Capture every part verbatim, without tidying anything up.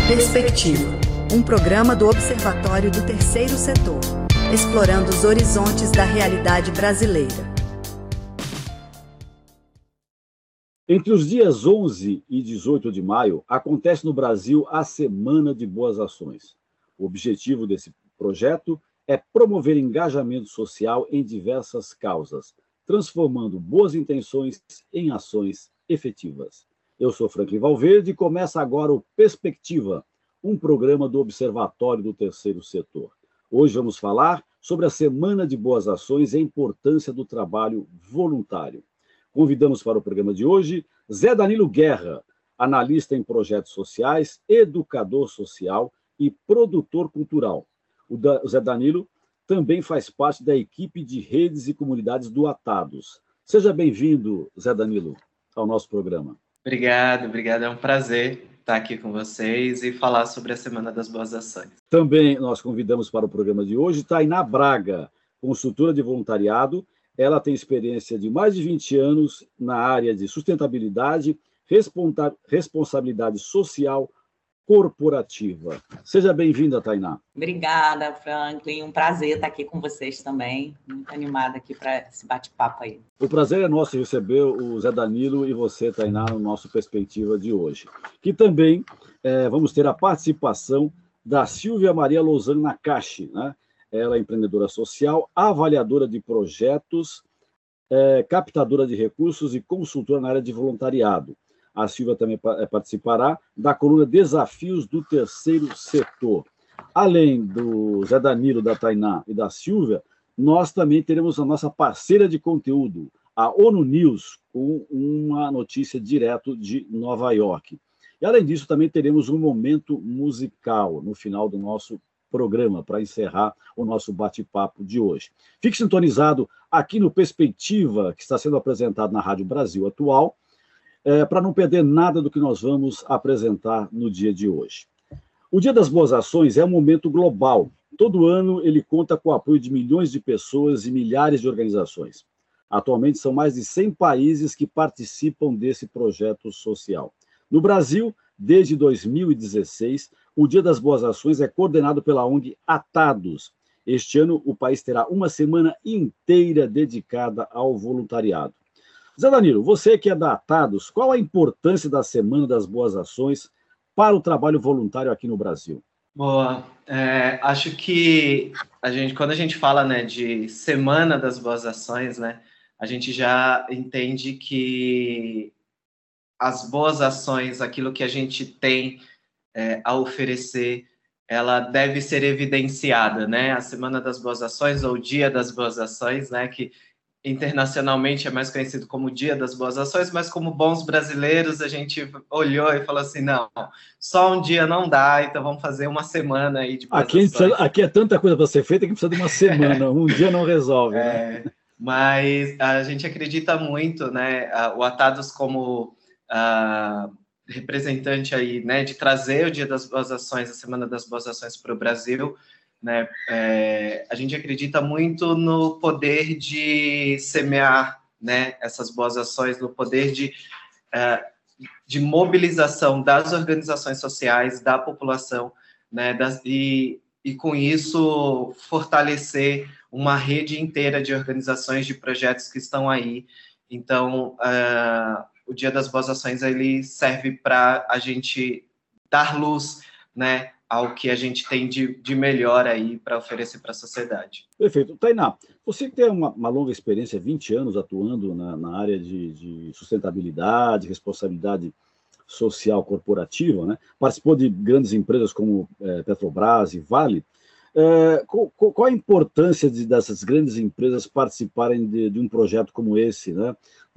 Perspectiva, um programa do Observatório do Terceiro Setor, explorando os horizontes da realidade brasileira. Entre os dias onze e dezoito de maio, acontece no Brasil a Semana de Boas Ações. O objetivo desse projeto é promover engajamento social em diversas causas, transformando boas intenções em ações efetivas. Eu sou Franklin Valverde e começa agora o Perspectiva, um programa do Observatório do Terceiro Setor. Hoje vamos falar sobre a Semana de Boas Ações e a importância do trabalho voluntário. Convidamos para o programa de hoje Zé Danilo Guerra, analista em projetos sociais, educador social e produtor cultural. O Zé Danilo também faz parte da equipe de redes e comunidades do Atados. Seja bem-vindo, Zé Danilo, ao nosso programa. Obrigado, obrigado. É um prazer estar aqui com vocês e falar sobre a Semana das Boas Ações. Também nós convidamos para o programa de hoje Tainá Braga, consultora de voluntariado. Ela tem experiência de mais de vinte anos na área de sustentabilidade, responsa- responsabilidade social corporativa. Seja bem-vinda, Tainá. Obrigada, Franklin. Um prazer estar aqui com vocês também. Muito animada aqui para esse bate-papo aí. O prazer é nosso receber o Zé Danilo e você, Tainá, no nosso Perspectiva de hoje. Que também é, vamos ter a participação da Silvia Maria Lousano Nakashi, né? Ela é empreendedora social, avaliadora de projetos, é, captadora de recursos e consultora na área de voluntariado. A Silvia também participará da coluna Desafios do Terceiro Setor. Além do Zé Danilo, da Tainá e da Silvia, nós também teremos a nossa parceira de conteúdo, a ONU News, com uma notícia direto de Nova York. E, além disso, também teremos um momento musical no final do nosso programa, para encerrar o nosso bate-papo de hoje. Fique sintonizado aqui no Perspectiva, que está sendo apresentado na Rádio Brasil Atual, é, para não perder nada do que nós vamos apresentar no dia de hoje. O Dia das Boas Ações é um momento global. Todo ano ele conta com o apoio de milhões de pessoas e milhares de organizações. Atualmente são mais de cem países que participam desse projeto social. No Brasil, desde dois mil e dezesseis, o Dia das Boas Ações é coordenado pela O N G Atados. Este ano, o país terá uma semana inteira dedicada ao voluntariado. Zé Danilo, você que é da Atados, qual a importância da Semana das Boas Ações para o trabalho voluntário aqui no Brasil? Boa. É, acho que a gente, quando a gente fala, né, de Semana das Boas Ações, né, a gente já entende que as boas ações, aquilo que a gente tem é, a oferecer, ela deve ser evidenciada, né? A Semana das Boas Ações, ou Dia das Boas Ações, né? Que internacionalmente é mais conhecido como Dia das Boas Ações, mas como bons brasileiros, a gente olhou e falou assim, não, só um dia não dá, então vamos fazer uma semana aí de boas aqui ações. Precisa, aqui é tanta coisa para ser feita que precisa de uma semana, um dia não resolve, é, né? Mas a gente acredita muito, né? O Atados como Uh, representante aí, né, de trazer o Dia das Boas Ações, a Semana das Boas Ações para o Brasil, né, é, a gente acredita muito no poder de semear, né, essas boas ações, no poder de, uh, de mobilização das organizações sociais, da população, né, das, e, e com isso fortalecer uma rede inteira de organizações, de projetos que estão aí. Então, uh, o Dia das Boas Ações ele serve para a gente dar luz, né, ao que a gente tem de, de melhor aí para oferecer para a sociedade. Perfeito. Tainá, você que tem uma, uma longa experiência, vinte anos atuando na, na área de, de sustentabilidade, responsabilidade social corporativa, né? Participou de grandes empresas como é, Petrobras e Vale. É, qual, qual a importância de, dessas grandes empresas participarem de, de um projeto como esse, né,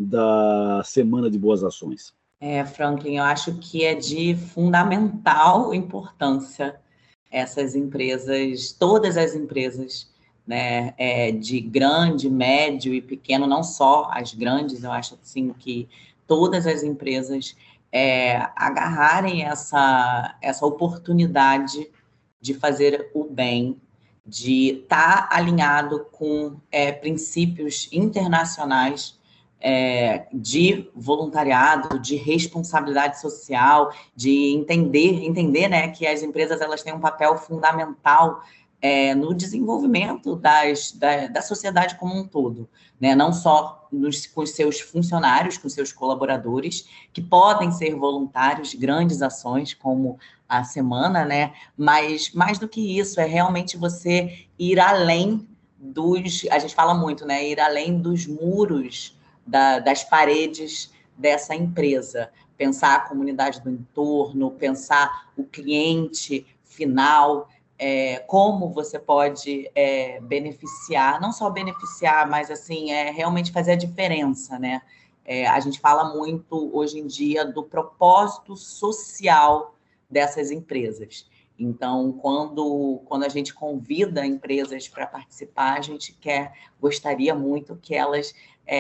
da Semana de Boas Ações? É, Franklin, eu acho que é de fundamental importância essas empresas, todas as empresas, né, é, de grande, médio e pequeno, não só as grandes, eu acho assim que todas as empresas é, agarrarem essa, essa oportunidade de fazer o bem, de estar alinhado com é, princípios internacionais é, de voluntariado, de responsabilidade social, de entender, entender, né, que as empresas elas têm um papel fundamental é, no desenvolvimento das, da, da sociedade como um todo, né, não só nos, com os seus funcionários, com os seus colaboradores, que podem ser voluntários, grandes ações como a semana, né, mas mais do que isso, é realmente você ir além dos, a gente fala muito, né, ir além dos muros da, das paredes dessa empresa, pensar a comunidade do entorno, pensar o cliente final, é, como você pode é, beneficiar, não só beneficiar, mas assim, é, realmente fazer a diferença, né? É, a gente fala muito hoje em dia do propósito social dessas empresas. Então, quando, quando a gente convida empresas para participar, a gente quer, gostaria muito que elas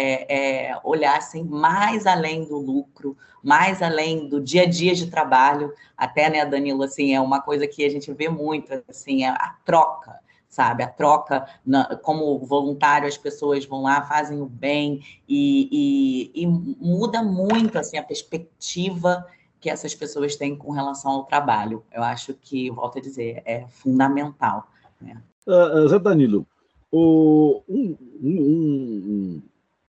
é, é, olhassem mais além do lucro, mais além do dia a dia de trabalho. Até, né, Danilo, assim, é uma coisa que a gente vê muito, assim, é a troca, sabe? A troca, na, como voluntário, as pessoas vão lá, fazem o bem e, e, e muda muito, assim, a perspectiva que essas pessoas têm com relação ao trabalho. Eu acho que, volto a dizer, é fundamental. Né? Uh, Zé Danilo, o, um, um, um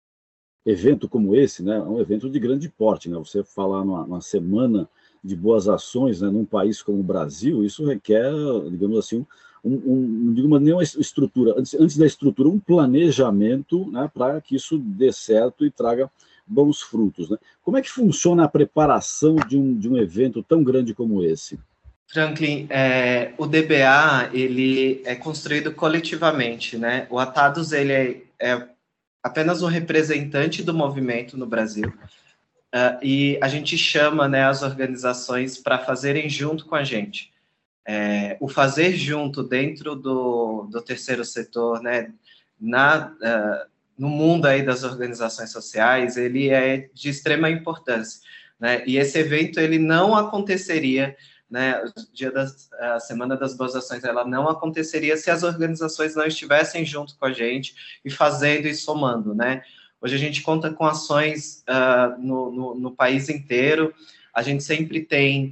evento como esse, né, é um evento de grande porte, né? Você falar numa, numa semana de boas ações, né, num país como o Brasil, isso requer, digamos assim, um, um, não digo nem uma estrutura, antes, antes da estrutura, um planejamento, né, para que isso dê certo e traga bons frutos, né? Como é que funciona a preparação de um, de um evento tão grande como esse? Franklin, é, o D B A, ele é construído coletivamente, né? O Atados, ele é, é apenas um representante do movimento no Brasil, uh, e a gente chama, né, as organizações para fazerem junto com a gente. É, o fazer junto dentro do, do terceiro setor, né, na... Uh, no mundo aí das organizações sociais, ele é de extrema importância, né? E esse evento, ele não aconteceria, né? O dia da a Semana das Boas Ações, ela não aconteceria se as organizações não estivessem junto com a gente e fazendo e somando, né? Hoje a gente conta com ações uh, no, no, no país inteiro, a gente sempre tem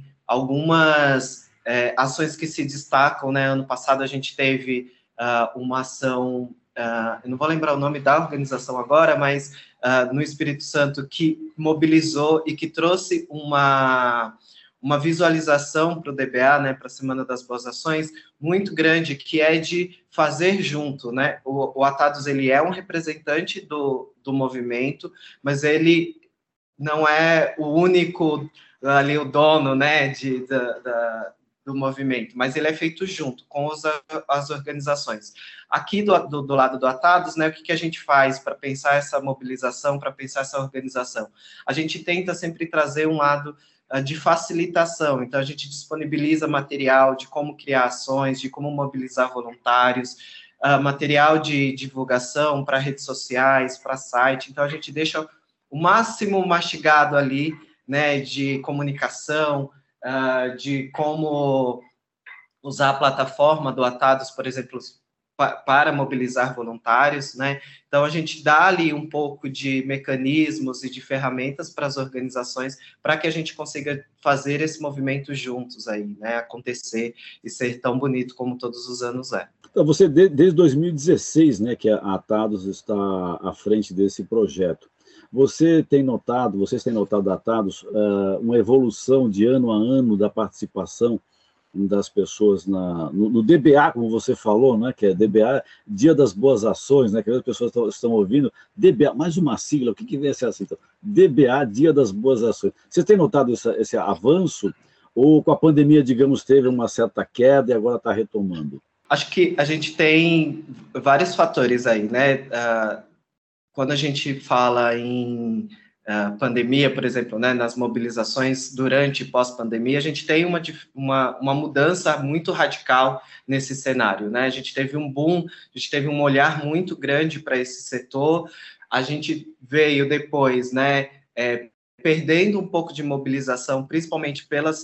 algumas é, ações que se destacam, né? Ano passado a gente teve uh, uma ação... Uh, eu não vou lembrar o nome da organização agora, mas uh, no Espírito Santo, que mobilizou e que trouxe uma, uma visualização para o D B A, né, para a Semana das Boas Ações, muito grande, que é de fazer junto, né? O, o Atados, ele é um representante do, do movimento, mas ele não é o único, ali, o dono, né, de, da, da do movimento, mas ele é feito junto com os, as organizações. Aqui do, do, do lado do Atados, né, o que, que a gente faz para pensar essa mobilização, para pensar essa organização? A gente tenta sempre trazer um lado uh, de facilitação, então a gente disponibiliza material de como criar ações, de como mobilizar voluntários, uh, material de divulgação para redes sociais, para site, então a gente deixa o máximo mastigado ali, né, de comunicação, Uh, de como usar a plataforma do Atados, por exemplo, pa para mobilizar voluntários, né? Então, a gente dá ali um pouco de mecanismos e de ferramentas para as organizações para que a gente consiga fazer esse movimento juntos aí, né? Acontecer e ser tão bonito como todos os anos é. Então, você, de, desde dois mil e dezesseis, né, que a Atados está à frente desse projeto. Você tem notado, vocês têm notado, Atados, uh, uma evolução de ano a ano da participação das pessoas na, no, no D B A, como você falou, né, que é D B A, Dia das Boas Ações, né, que as pessoas estão, estão ouvindo, D B A, mais uma sigla, o que, que vem a ser assim? Então, D B A, Dia das Boas Ações. Vocês têm notado esse, esse avanço, ou com a pandemia, digamos, teve uma certa queda e agora está retomando? Acho que a gente tem vários fatores aí, né, uh... Quando a gente fala em uh, pandemia, por exemplo, né, nas mobilizações durante e pós-pandemia, a gente tem uma, uma, uma mudança muito radical nesse cenário, né? A gente teve um boom, a gente teve um olhar muito grande para esse setor, a gente veio depois, né, é, perdendo um pouco de mobilização, principalmente pelas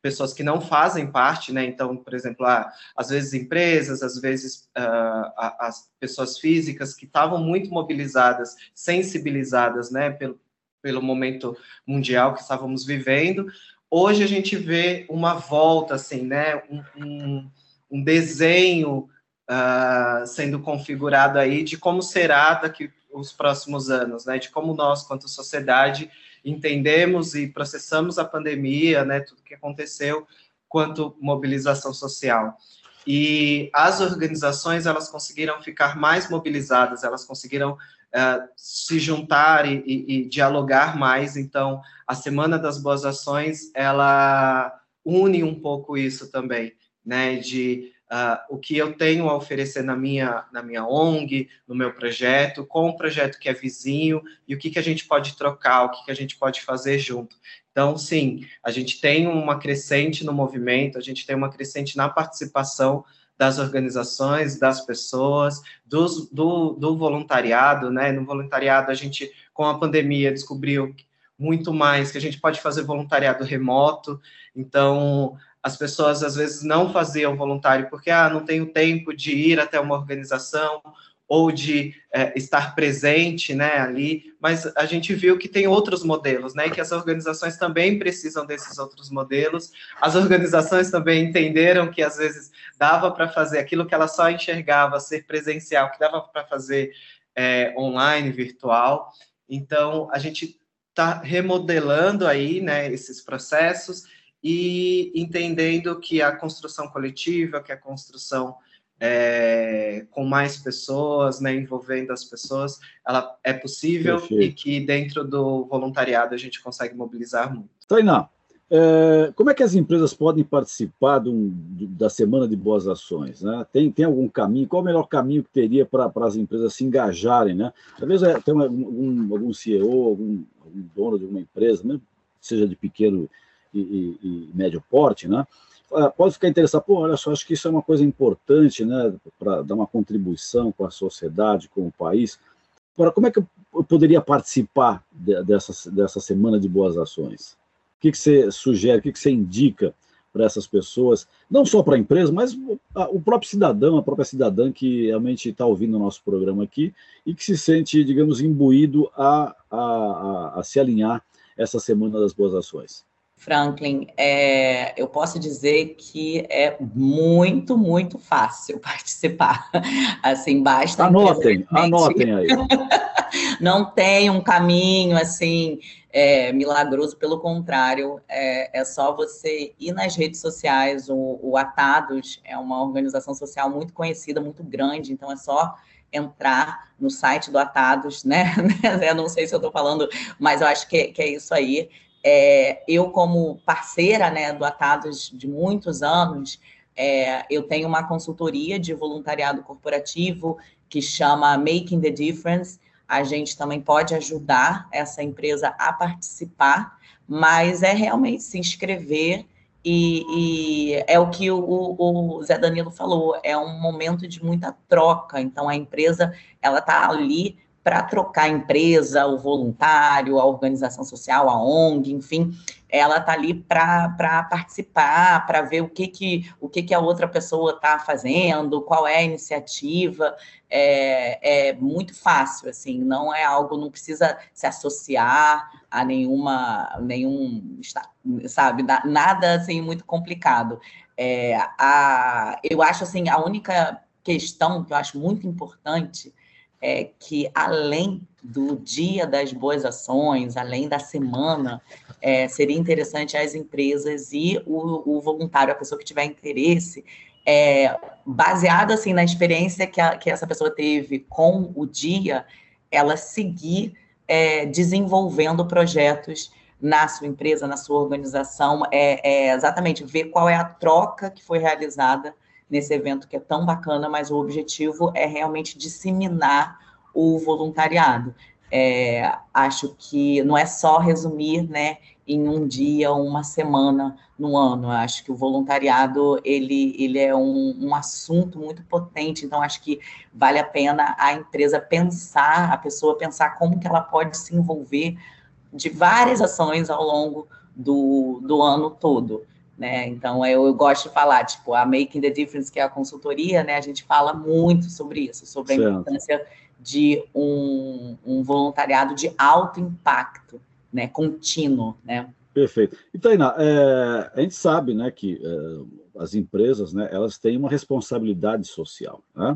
pessoas que não fazem parte, né? Então, por exemplo, ah, às vezes empresas, às vezes uh, as pessoas físicas que estavam muito mobilizadas, sensibilizadas, né, pelo, pelo momento mundial que estávamos vivendo. Hoje a gente vê uma volta, assim, né, um, um, um desenho uh, sendo configurado aí de como será daqui os próximos anos, né, de como nós, quanto sociedade, entendemos e processamos a pandemia, né, tudo que aconteceu, quanto mobilização social. E as organizações, elas conseguiram ficar mais mobilizadas, elas conseguiram uh, se juntar e, e, e dialogar mais. Então, a Semana das Boas Ações, ela une um pouco isso também, né, de uh, o que eu tenho a oferecer na minha, na minha O N G, no meu projeto, com um projeto que é vizinho, e o que, que a gente pode trocar, o que, que a gente pode fazer junto. Então, sim, a gente tem uma crescente no movimento, a gente tem uma crescente na participação das organizações, das pessoas, dos, do, do voluntariado, né? No voluntariado, a gente, com a pandemia, descobriu muito mais que a gente pode fazer voluntariado remoto. Então, as pessoas, às vezes, não faziam voluntário porque, ah, não tenho tempo de ir até uma organização, ou de é, estar presente, né, ali, mas a gente viu que tem outros modelos, né, e que as organizações também precisam desses outros modelos. As organizações também entenderam que, às vezes, dava para fazer aquilo que ela só enxergava ser presencial, que dava para fazer é, online, virtual. Então, a gente está remodelando aí, né, esses processos e entendendo que a construção coletiva, que a construção É, com mais pessoas, né, envolvendo as pessoas, ela é possível. Perfeito. E que dentro do voluntariado a gente consegue mobilizar muito. Tainá, é, como é que as empresas podem participar de um, da Semana de Boas Ações, né? Tem, tem algum caminho? Qual é o melhor caminho que teria para as empresas se engajarem, né? Talvez é, tem algum, algum C E O, algum, algum dono de uma empresa, né, seja de pequeno e, e, e médio porte, né? Pode ficar interessado, pô, olha só, acho que isso é uma coisa importante, né, para dar uma contribuição com a sociedade, com o país. Agora, como é que eu poderia participar de, dessa, dessa Semana de Boas Ações? O que, que você sugere, o que, que você indica para essas pessoas, não só para a empresa, mas o próprio cidadão, a própria cidadã que realmente está ouvindo o nosso programa aqui e que se sente, digamos, imbuído a, a, a, a se alinhar essa Semana das Boas Ações? Franklin, é, eu posso dizer que é muito, muito fácil participar. Assim, basta... Anotem, anotem aí. Não tem um caminho, assim, é, milagroso, pelo contrário, é, é só você ir nas redes sociais. O, o Atados é uma organização social muito conhecida, muito grande, então é só entrar no site do Atados, né? Eu não sei se eu estou falando, mas eu acho que, que é isso aí. É, eu, como parceira, né, do Atados de muitos anos, é, eu tenho uma consultoria de voluntariado corporativo que chama Making the Difference. A gente também pode ajudar essa empresa a participar, mas é realmente se inscrever e, e é o que o, o Zé Danilo falou, é um momento de muita troca. Então, a empresa ela está ali para trocar a empresa, o voluntário, a organização social, a O N G, enfim, ela está ali para participar, para ver o, que, que, o que, que a outra pessoa está fazendo, qual é a iniciativa. É, é muito fácil, assim, não é algo, não precisa se associar a nenhuma, nenhum, sabe, nada, assim, muito complicado. É, a, eu acho, assim, a única questão que eu acho muito importante é que, além do Dia das Boas Ações, além da semana, é, seria interessante as empresas e o, o voluntário, a pessoa que tiver interesse, é, baseado assim, na experiência que, a, que essa pessoa teve com o dia, ela seguir é, desenvolvendo projetos na sua empresa, na sua organização, é, é exatamente ver qual é a troca que foi realizada nesse evento que é tão bacana, mas o objetivo é realmente disseminar o voluntariado. É, acho que não é só resumir, né, em um dia, uma semana no ano. Acho que o voluntariado, ele, ele é um, um assunto muito potente, então acho que vale a pena a empresa pensar, a pessoa pensar como que ela pode se envolver de várias ações ao longo do, do ano todo. né? Então, eu, eu gosto de falar, tipo, a Making the Difference, que é a consultoria, né? A gente fala muito sobre isso, sobre certo. A importância de um, um voluntariado de alto impacto, né? Contínuo, né? Perfeito. E, Tainá, é, a gente sabe, né, que é, as empresas, né, elas têm uma responsabilidade social, né?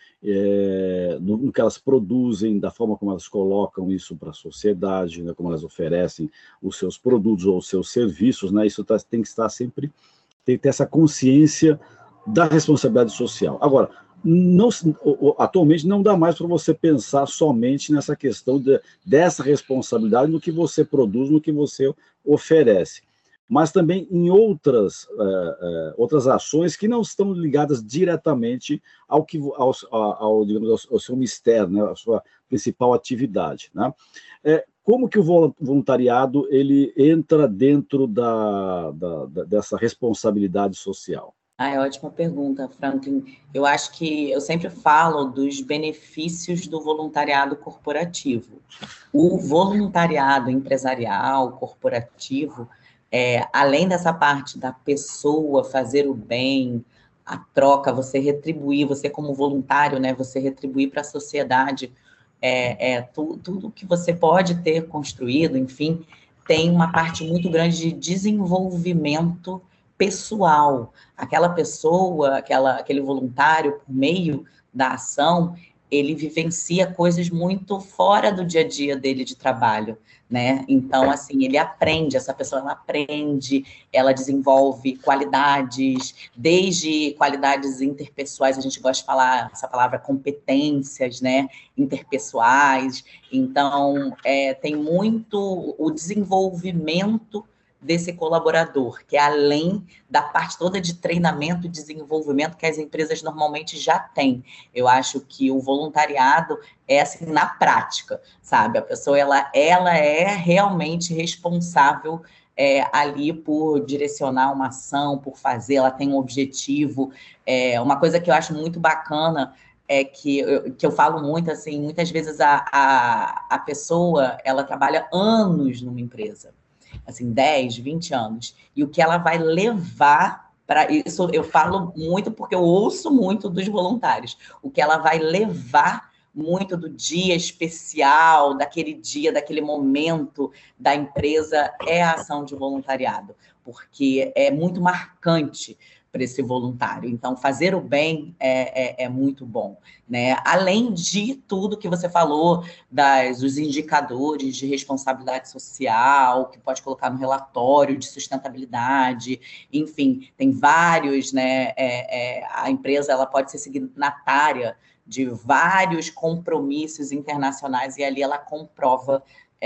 É, no, no que elas produzem, da forma como elas colocam isso para a sociedade, né, como elas oferecem os seus produtos ou os seus serviços, né, isso tá, tem que estar sempre, tem que ter essa consciência da responsabilidade social. Agora, não, atualmente não dá mais para você pensar somente nessa questão de, dessa responsabilidade no que você produz, no que você oferece, mas também em outras, uh, uh, outras ações que não estão ligadas diretamente ao, que, ao, ao, digamos, ao seu mistério, né, a sua principal atividade, né? É, como que o voluntariado ele entra dentro da, da, da, dessa responsabilidade social? Ah, é ótima pergunta, Franklin. Eu acho que eu sempre falo dos benefícios do voluntariado corporativo. O voluntariado empresarial, corporativo, é, além dessa parte da pessoa fazer o bem, a troca, você retribuir, você como voluntário, né, você retribuir para a sociedade é, é, tu, tudo que você pode ter construído, enfim, tem uma parte muito grande de desenvolvimento pessoal. Aquela pessoa, aquela, aquele voluntário, por meio da ação, ele vivencia coisas muito fora do dia a dia dele de trabalho, né? Então, assim, ele aprende, essa pessoa ela aprende, ela desenvolve qualidades, desde qualidades interpessoais, a gente gosta de falar essa palavra competências, né? Interpessoais. Então, é, tem muito o desenvolvimento desse colaborador, que é além da parte toda de treinamento e desenvolvimento que as empresas normalmente já têm. Eu acho que o voluntariado é assim, na prática, sabe? A pessoa, ela, ela é realmente responsável é, ali por direcionar uma ação, por fazer, ela tem um objetivo. É, uma coisa que eu acho muito bacana é que eu, que eu falo muito, assim, muitas vezes a, a, a pessoa, ela trabalha anos numa empresa, assim, dez, vinte anos, e o que ela vai levar para isso, eu falo muito porque eu ouço muito dos voluntários, o que ela vai levar muito do dia especial, daquele dia, daquele momento da empresa, é a ação de voluntariado, porque é muito marcante para esse voluntário. Então, fazer o bem é, é, é muito bom, né? Além de tudo que você falou, das, os indicadores de responsabilidade social, que pode colocar no relatório de sustentabilidade, enfim, tem vários, né? É, é, a empresa ela pode ser signatária de vários compromissos internacionais e ali ela comprova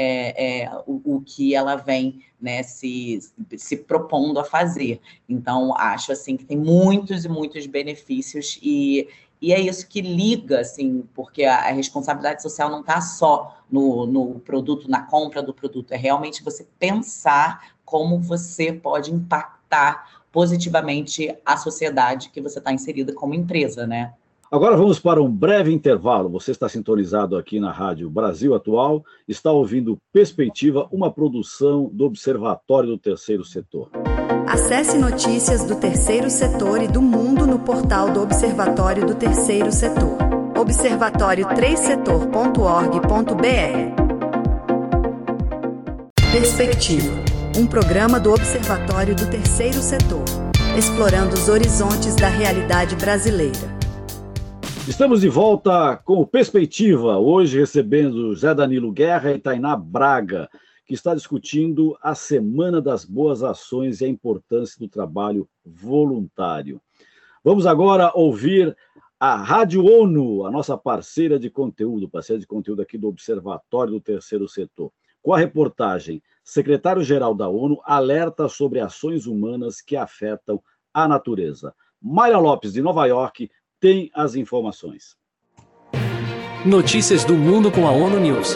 É, é, o, o que ela vem, né, se, se propondo a fazer. Então, acho assim, que tem muitos e muitos benefícios e, e é isso que liga, assim, porque a, a responsabilidade social não está só no, no produto, na compra do produto, é realmente você pensar como você pode impactar positivamente a sociedade que você está inserida como empresa, né? Agora vamos para um breve intervalo. Você está sintonizado aqui na Rádio Brasil Atual, está ouvindo Perspectiva, uma produção do Observatório do Terceiro Setor. Acesse notícias do Terceiro Setor e do mundo no portal do Observatório do Terceiro Setor, observatório três setor ponto org ponto br. Perspectiva, um programa do Observatório do Terceiro Setor, explorando os horizontes da realidade brasileira. Estamos de volta com o Perspectiva, hoje recebendo Zé Danilo Guerra e Tainá Braga, que está discutindo a Semana das Boas Ações e a importância do trabalho voluntário. Vamos agora ouvir a Rádio ONU, a nossa parceira de conteúdo, parceira de conteúdo aqui do Observatório do Terceiro Setor. Com a reportagem, secretário-geral da ONU alerta sobre ações humanas que afetam a natureza. Mayra Lopes, de Nova York, tem as informações. Notícias do mundo com a ONU News.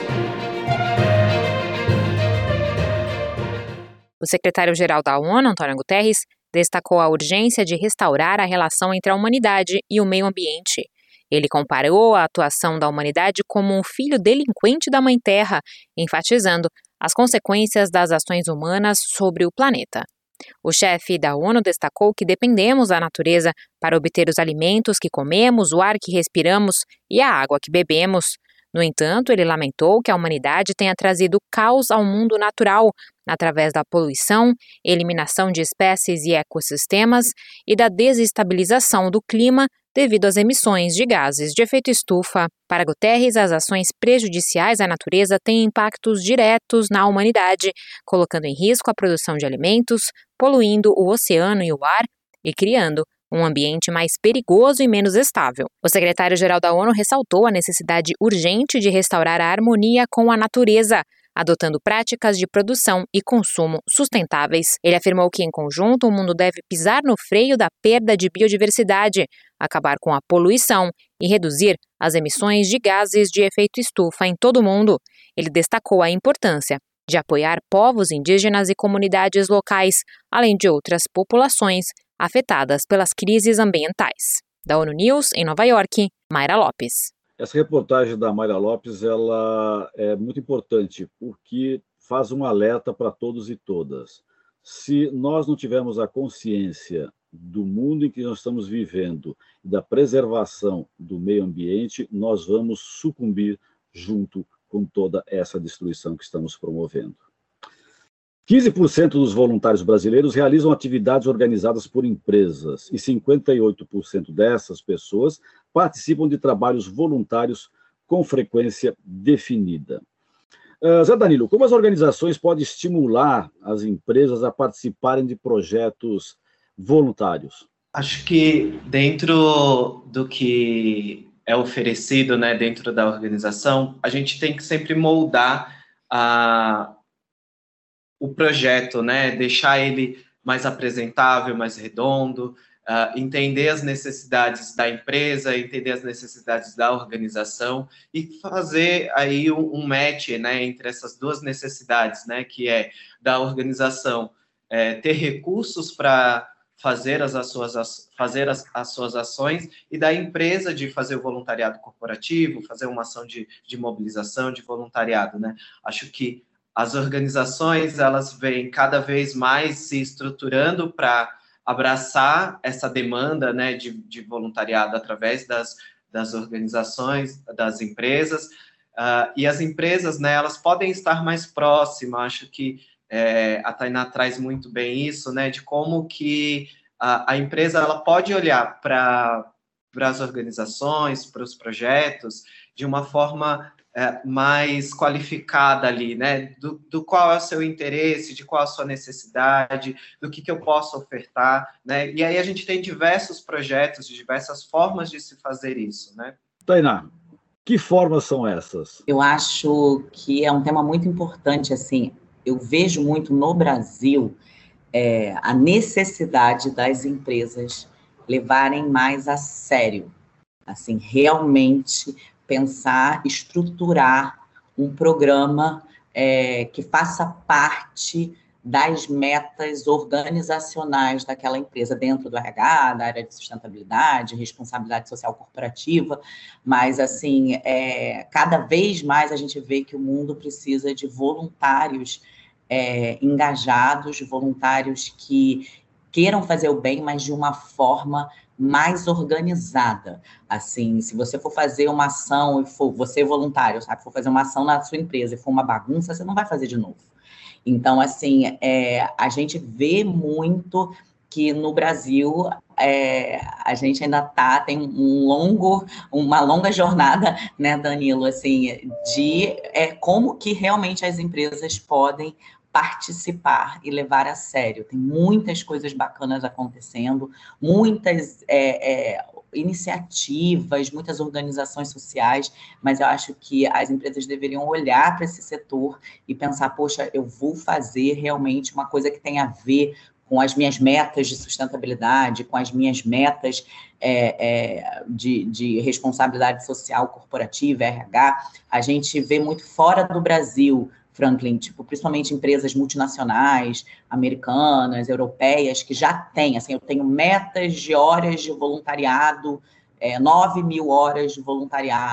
O secretário-geral da ONU, Antônio Guterres, destacou a urgência de restaurar a relação entre a humanidade e o meio ambiente. Ele comparou a atuação da humanidade como um filho delinquente da Mãe Terra, enfatizando as consequências das ações humanas sobre o planeta. O chefe da ONU destacou que dependemos da natureza para obter os alimentos que comemos, o ar que respiramos e a água que bebemos. No entanto, ele lamentou que a humanidade tenha trazido caos ao mundo natural, através da poluição, eliminação de espécies e ecossistemas e da desestabilização do clima devido às emissões de gases de efeito estufa. Para Guterres, as ações prejudiciais à natureza têm impactos diretos na humanidade, colocando em risco a produção de alimentos, poluindo o oceano e o ar e criando um ambiente mais perigoso e menos estável. O secretário-geral da ONU ressaltou a necessidade urgente de restaurar a harmonia com a natureza, adotando práticas de produção e consumo sustentáveis. Ele afirmou que, em conjunto, o mundo deve pisar no freio da perda de biodiversidade, acabar com a poluição e reduzir as emissões de gases de efeito estufa em todo o mundo. Ele destacou a importância de apoiar povos indígenas e comunidades locais, além de outras populações afetadas pelas crises ambientais. Da ONU News, em Nova York, Mayra Lopes. Essa reportagem da Mayra Lopes ela é muito importante, porque faz um alerta para todos e todas. Se nós não tivermos a consciência do mundo em que nós estamos vivendo e da preservação do meio ambiente, nós vamos sucumbir junto com toda essa destruição que estamos promovendo. quinze por cento dos voluntários brasileiros realizam atividades organizadas por empresas e cinquenta e oito por cento dessas pessoas participam de trabalhos voluntários com frequência definida. Uh, Zé Danilo, como as organizações podem estimular as empresas a participarem de projetos voluntários? Acho que dentro do que é oferecido, né, dentro da organização, a gente tem que sempre moldar a o projeto, né, deixar ele mais apresentável, mais redondo, uh, entender as necessidades da empresa, entender as necessidades da organização e fazer aí um, um match, né, entre essas duas necessidades, né, que é da organização é, ter recursos para fazer as, as, suas, fazer as, as suas ações e da empresa de fazer o voluntariado corporativo, fazer uma ação de, de mobilização, de voluntariado, né. Acho que as organizações, elas vêm cada vez mais se estruturando para abraçar essa demanda, né, de, de voluntariado através das, das organizações, das empresas, uh, e as empresas, né, elas podem estar mais próximas. Acho que é, a Tainá traz muito bem isso, né, de como que a, a empresa ela pode olhar para as organizações, para os projetos, de uma forma É, mais qualificada ali, né, do, do qual é o seu interesse, de qual é a sua necessidade, do que, que eu posso ofertar, né, e aí a gente tem diversos projetos, diversas formas de se fazer isso, né. Tainá, que formas são essas? Eu acho que é um tema muito importante, assim, eu vejo muito no Brasil é, a necessidade das empresas levarem mais a sério, assim, realmente pensar, estruturar um programa é, que faça parte das metas organizacionais daquela empresa, dentro do R H, da área de sustentabilidade, responsabilidade social corporativa, mas, assim, é, cada vez mais a gente vê que o mundo precisa de voluntários é, engajados, voluntários que queiram fazer o bem, mas de uma forma mais organizada. Assim, se você for fazer uma ação e for, você é voluntário, sabe, for fazer uma ação na sua empresa e for uma bagunça, você não vai fazer de novo. Então, assim, é, a gente vê muito que no Brasil é, a gente ainda tá, tem um longo, uma longa jornada, né, Danilo, assim, de é, como que realmente as empresas podem participar e levar a sério. Tem muitas coisas bacanas acontecendo, muitas é, é, iniciativas, muitas organizações sociais, mas eu acho que as empresas deveriam olhar para esse setor e pensar, poxa, eu vou fazer realmente uma coisa que tem a ver com as minhas metas de sustentabilidade, com as minhas metas é, é, de, de responsabilidade social corporativa, R H. A gente vê muito fora do Brasil, Franklin, tipo, principalmente empresas multinacionais, americanas, europeias, que já têm, assim, eu tenho metas de horas de voluntariado, é, nove mil horas de voluntariado,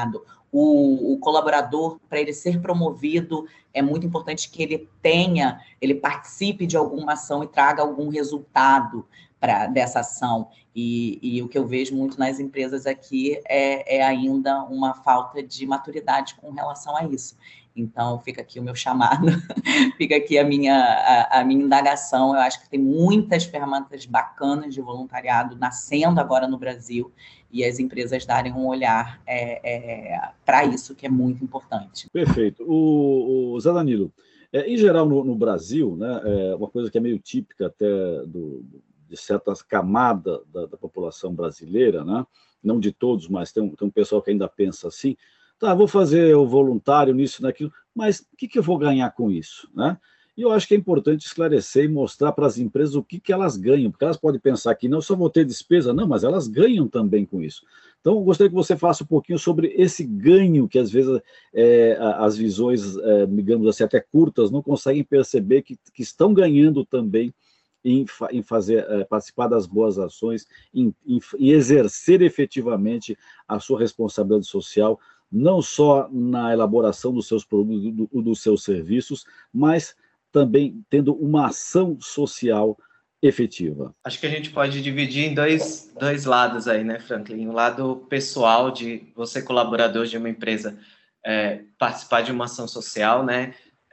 O, o colaborador, para ele ser promovido, é muito importante que ele tenha, ele participe de alguma ação e traga algum resultado pra, dessa ação. E, e o que eu vejo muito nas empresas aqui é, é ainda uma falta de maturidade com relação a isso. Então, fica aqui o meu chamado, fica aqui a minha, a, a minha indagação. Eu acho que tem muitas ferramentas bacanas de voluntariado nascendo agora no Brasil, e as empresas darem um olhar é, é, para isso, que é muito importante. Perfeito. O, o Zé Danilo, é, em geral no, no Brasil, né, é uma coisa que é meio típica até do, de certas camadas da, da população brasileira, né, não de todos, mas tem um, tem um pessoal que ainda pensa assim, tá, vou fazer o voluntário nisso, naquilo, mas o que, que eu vou ganhar com isso, né? E eu acho que é importante esclarecer e mostrar para as empresas o que, que elas ganham, porque elas podem pensar que não só vou ter despesa, não, mas elas ganham também com isso. Então, eu gostaria que você faça um pouquinho sobre esse ganho que, às vezes, é, as visões, é, digamos assim, até curtas, não conseguem perceber que, que estão ganhando também em, em fazer, é, participar das boas ações, em, em, em exercer efetivamente a sua responsabilidade social, não só na elaboração dos seus produtos, do, dos seus serviços, mas também tendo uma ação social efetiva. Acho que a gente pode dividir em dois, dois lados aí, né, Franklin? O lado pessoal de você, colaborador de uma empresa, é, participar de uma ação social, né?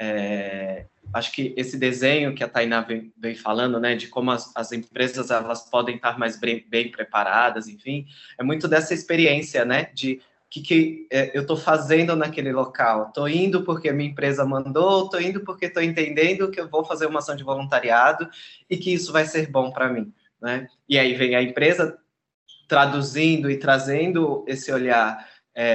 É, acho que esse desenho que a Tainá vem, vem falando, né, de como as, as empresas elas podem estar mais bem, bem preparadas, enfim, é muito dessa experiência, né, de o que, que é, eu estou fazendo naquele local. Estou indo porque a minha empresa mandou, estou indo porque estou entendendo que eu vou fazer uma ação de voluntariado e que isso vai ser bom para mim, né? E aí vem a empresa traduzindo e trazendo esse olhar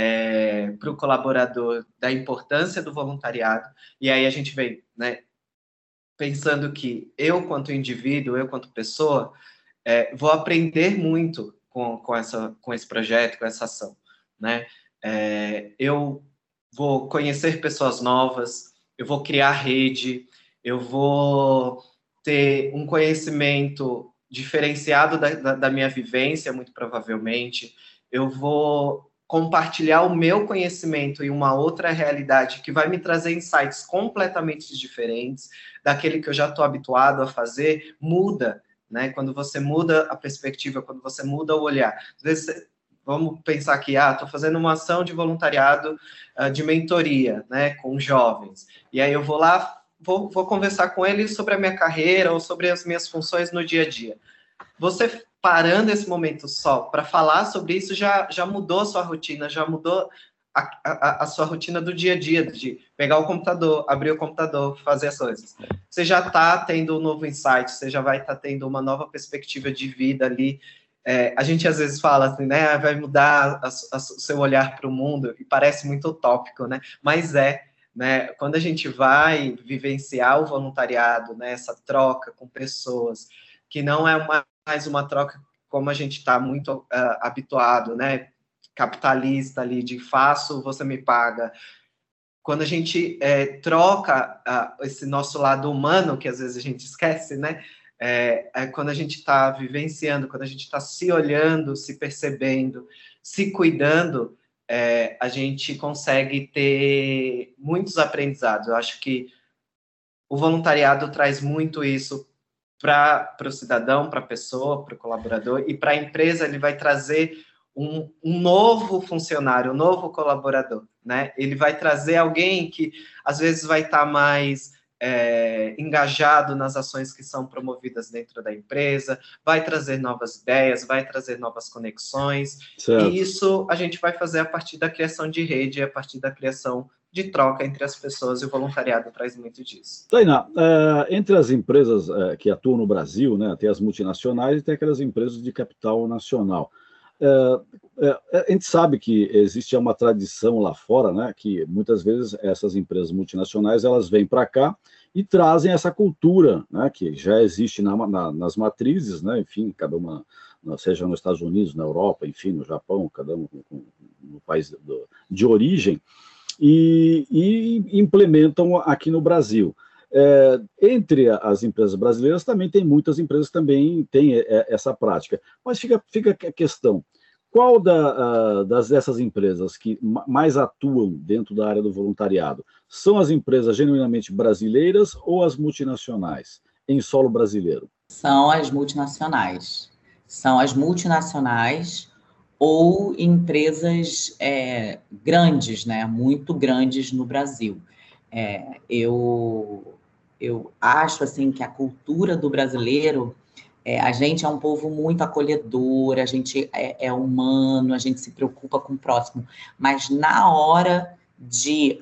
é, para o colaborador da importância do voluntariado, e aí a gente vem, né, pensando que eu, quanto indivíduo, eu, quanto pessoa, é, vou aprender muito com, com, essa, com esse projeto, com essa ação. Né? É, eu vou conhecer pessoas novas, eu vou criar rede, eu vou ter um conhecimento diferenciado da, da, da minha vivência, muito provavelmente, eu vou compartilhar o meu conhecimento em uma outra realidade que vai me trazer insights completamente diferentes daquele que eu já estou habituado a fazer, muda, né? Quando você muda a perspectiva, quando você muda o olhar. Às vezes, vamos pensar que, ah, estou fazendo uma ação de voluntariado, uh, de mentoria, né, com jovens. E aí eu vou lá, vou, vou conversar com eles sobre a minha carreira ou sobre as minhas funções no dia a dia. Você parando esse momento só para falar sobre isso, já, já mudou a sua rotina, já mudou a, a, a sua rotina do dia a dia, de pegar o computador, abrir o computador, fazer as coisas. Você já está tendo um novo insight, você já vai estar tá tendo uma nova perspectiva de vida ali. É, a gente às vezes fala assim, né, vai mudar o seu olhar para o mundo, e parece muito utópico, né, mas é, né, quando a gente vai vivenciar o voluntariado, né, essa troca com pessoas, que não é uma, mais uma troca como a gente está muito uh, habituado, né, capitalista ali, de faço, você me paga. Quando a gente é, troca uh, esse nosso lado humano, que às vezes a gente esquece, né, É, é quando a gente está vivenciando, quando a gente está se olhando, se percebendo, se cuidando, é, a gente consegue ter muitos aprendizados. Eu acho que o voluntariado traz muito isso para o cidadão, para a pessoa, para o colaborador, e para a empresa ele vai trazer um, um novo funcionário, um novo colaborador, né? Ele vai trazer alguém que às vezes vai estar tá mais É, engajado nas ações que são promovidas dentro da empresa, vai trazer novas ideias, vai trazer novas conexões, certo. E isso a gente vai fazer a partir da criação de rede, a partir da criação de troca entre as pessoas, e o voluntariado traz muito disso. Tainá, é, entre as empresas é, que atuam no Brasil, né, tem as multinacionais e tem aquelas empresas de capital nacional. É, é, a gente sabe que existe uma tradição lá fora, né, que muitas vezes essas empresas multinacionais elas vêm para cá e trazem essa cultura, né, que já existe na, na, nas matrizes, né, enfim, cada uma, seja nos Estados Unidos, na Europa, enfim, no Japão, cada um no país do, de origem, e, e implementam aqui no Brasil. É, entre as empresas brasileiras também tem muitas empresas que também têm essa prática, mas fica, fica a questão, Qual da, uh, das, dessas empresas que mais atuam dentro da área do voluntariado? São as empresas genuinamente brasileiras ou as multinacionais, em solo brasileiro? São as multinacionais. São as multinacionais ou empresas é, grandes, né? Muito grandes no Brasil. É, eu, eu acho assim, que a cultura do brasileiro... É, a gente é um povo muito acolhedor, a gente é, é humano, a gente se preocupa com o próximo, mas na hora de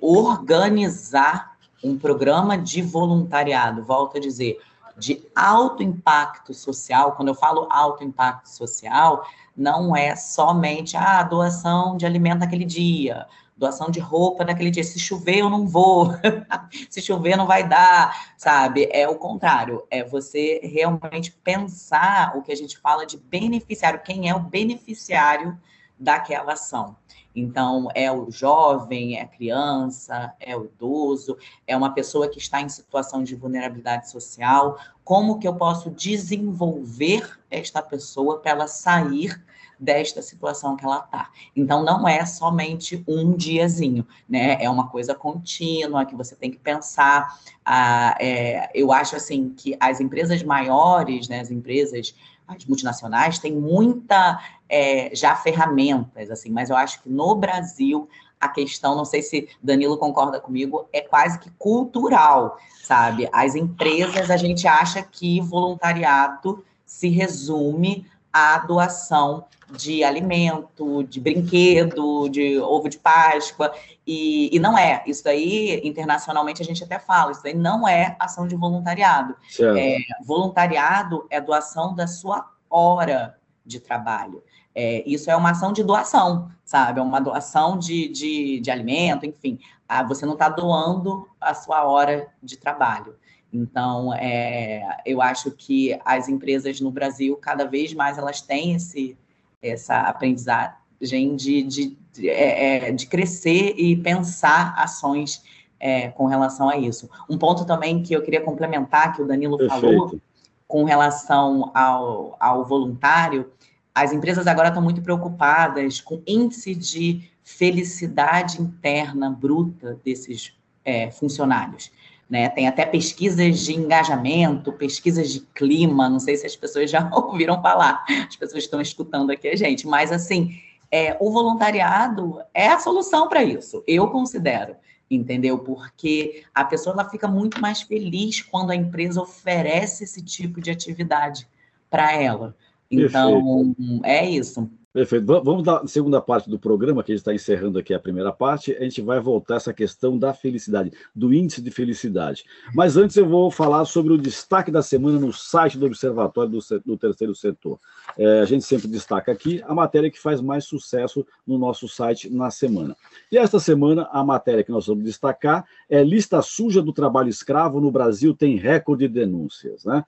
organizar um programa de voluntariado, volto a dizer, de alto impacto social, quando eu falo alto impacto social, não é somente a ah, doação de alimento naquele dia, doação de roupa naquele dia, se chover eu não vou, se chover não vai dar, sabe? É o contrário, é você realmente pensar o que a gente fala de beneficiário, quem é o beneficiário daquela ação. Então, é o jovem, é a criança, é o idoso, é uma pessoa que está em situação de vulnerabilidade social, como que eu posso desenvolver esta pessoa para ela sair desta situação que ela está. Então, não é somente um diazinho, né? É uma coisa contínua que você tem que pensar. Ah, é, eu acho, assim, que as empresas maiores, né, as empresas, as multinacionais, têm muita, é, já ferramentas, assim, mas eu acho que no Brasil, a questão, não sei se Danilo concorda comigo, é quase que cultural, sabe? As empresas, a gente acha que voluntariado se resume à doação de alimento, de brinquedo, de ovo de Páscoa, e, e não é. Isso daí, internacionalmente, a gente até fala, isso daí não é ação de voluntariado. É, voluntariado é doação da sua hora de trabalho. É, isso é uma ação de doação, sabe? É uma doação de, de, de alimento, enfim. Ah, você não está doando a sua hora de trabalho. Então, é, eu acho que as empresas no Brasil, cada vez mais, elas têm esse, essa aprendizagem de, de, de, é, de crescer e pensar ações é, com relação a isso. Um ponto também que eu queria complementar, que o Danilo Perfeito. falou, com relação ao, ao voluntário, as empresas agora estão muito preocupadas com o índice de felicidade interna bruta desses é, funcionários. Né? Tem até pesquisas de engajamento, pesquisas de clima, não sei se as pessoas já ouviram falar, as pessoas estão escutando aqui a gente, mas assim, é, o voluntariado é a solução para isso, eu considero, entendeu? Porque a pessoa ela fica muito mais feliz quando a empresa oferece esse tipo de atividade para ela. Então, Perfeito. é isso. Perfeito. Vamos à segunda parte do programa, que a gente está encerrando aqui a primeira parte. A gente vai voltar a essa questão da felicidade, do índice de felicidade. Mas antes eu vou falar sobre o destaque da semana no site do Observatório do, do Terceiro Setor. É, a gente sempre destaca aqui a matéria que faz mais sucesso no nosso site na semana. E esta semana, a matéria que nós vamos destacar é Lista Suja do Trabalho Escravo no Brasil tem recorde de denúncias, né?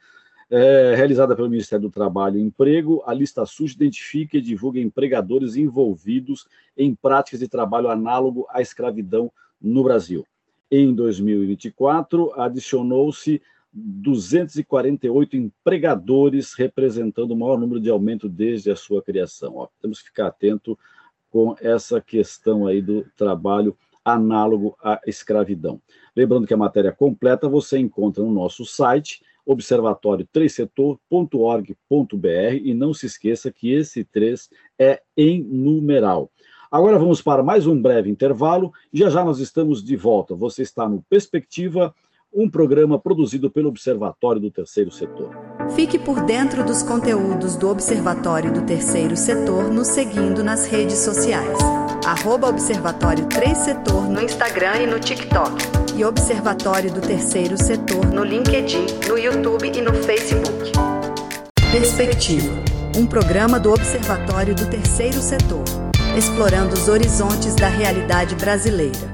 É, realizada pelo Ministério do Trabalho e Emprego, a lista suja identifica e divulga empregadores envolvidos em práticas de trabalho análogo à escravidão no Brasil. Em dois mil e vinte e quatro, adicionou-se duzentos e quarenta e oito empregadores, representando o maior número de aumento desde a sua criação. Ó, temos que ficar atento com essa questão aí do trabalho análogo à escravidão. Lembrando que a matéria completa você encontra no nosso site, observatório três setor ponto org ponto br, e não se esqueça que esse três é em numeral. Agora vamos para mais um breve intervalo e já já nós estamos de volta. Você está no Perspectiva, um programa produzido pelo Observatório do Terceiro Setor. Fique por dentro dos conteúdos do Observatório do Terceiro Setor nos seguindo nas redes sociais. Arroba Observatório três Setor no Instagram e no TikTok. E Observatório do Terceiro Setor no LinkedIn, no YouTube e no Facebook. Perspectiva, um programa do Observatório do Terceiro Setor, explorando os horizontes da realidade brasileira.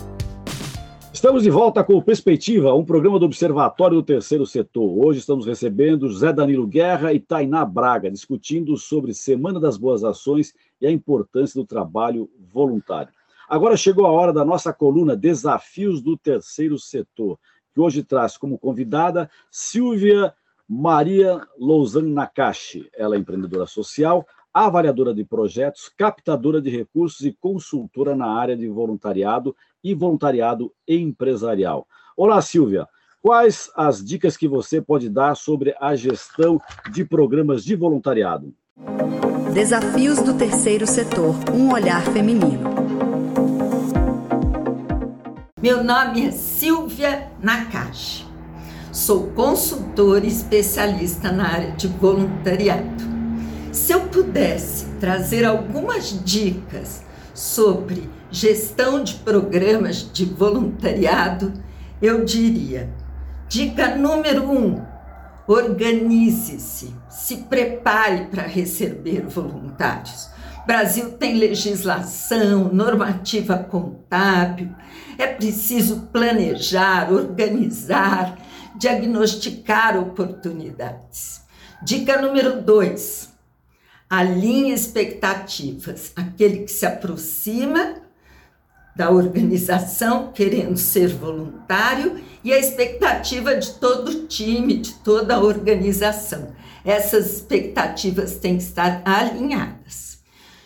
Estamos de volta com o Perspectiva, um programa do Observatório do Terceiro Setor. Hoje estamos recebendo José Danilo Guerra e Tainá Braga, discutindo sobre Semana das Boas Ações e a importância do trabalho voluntário. Agora chegou a hora da nossa coluna Desafios do Terceiro Setor, que hoje traz como convidada Silvia Maria Louzan Nakashi. Ela é empreendedora social, avaliadora de projetos, captadora de recursos e consultora na área de voluntariado e voluntariado empresarial. Olá, Silvia. Quais as dicas que você pode dar sobre a gestão de programas de voluntariado? Desafios do terceiro setor, um olhar feminino. Meu nome é Silvia Nakashi. Sou consultora especialista na área de voluntariado. Se eu pudesse trazer algumas dicas sobre gestão de programas de voluntariado, eu diria: dica número um, organize-se, se prepare para receber voluntários. O Brasil tem legislação, normativa contábil, é preciso planejar, organizar, diagnosticar oportunidades. Dica número dois, alinhe expectativas. Aquele que se aproxima da organização querendo ser voluntário e a expectativa de todo o time, de toda a organização. Essas expectativas têm que estar alinhadas.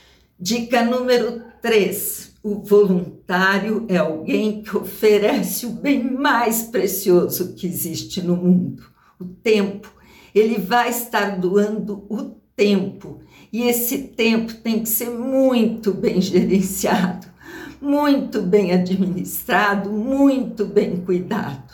Dica número três, o voluntário é alguém que oferece o bem mais precioso que existe no mundo, o tempo. Ele vai estar doando o tempo e esse tempo tem que ser muito bem gerenciado, muito bem administrado, muito bem cuidado.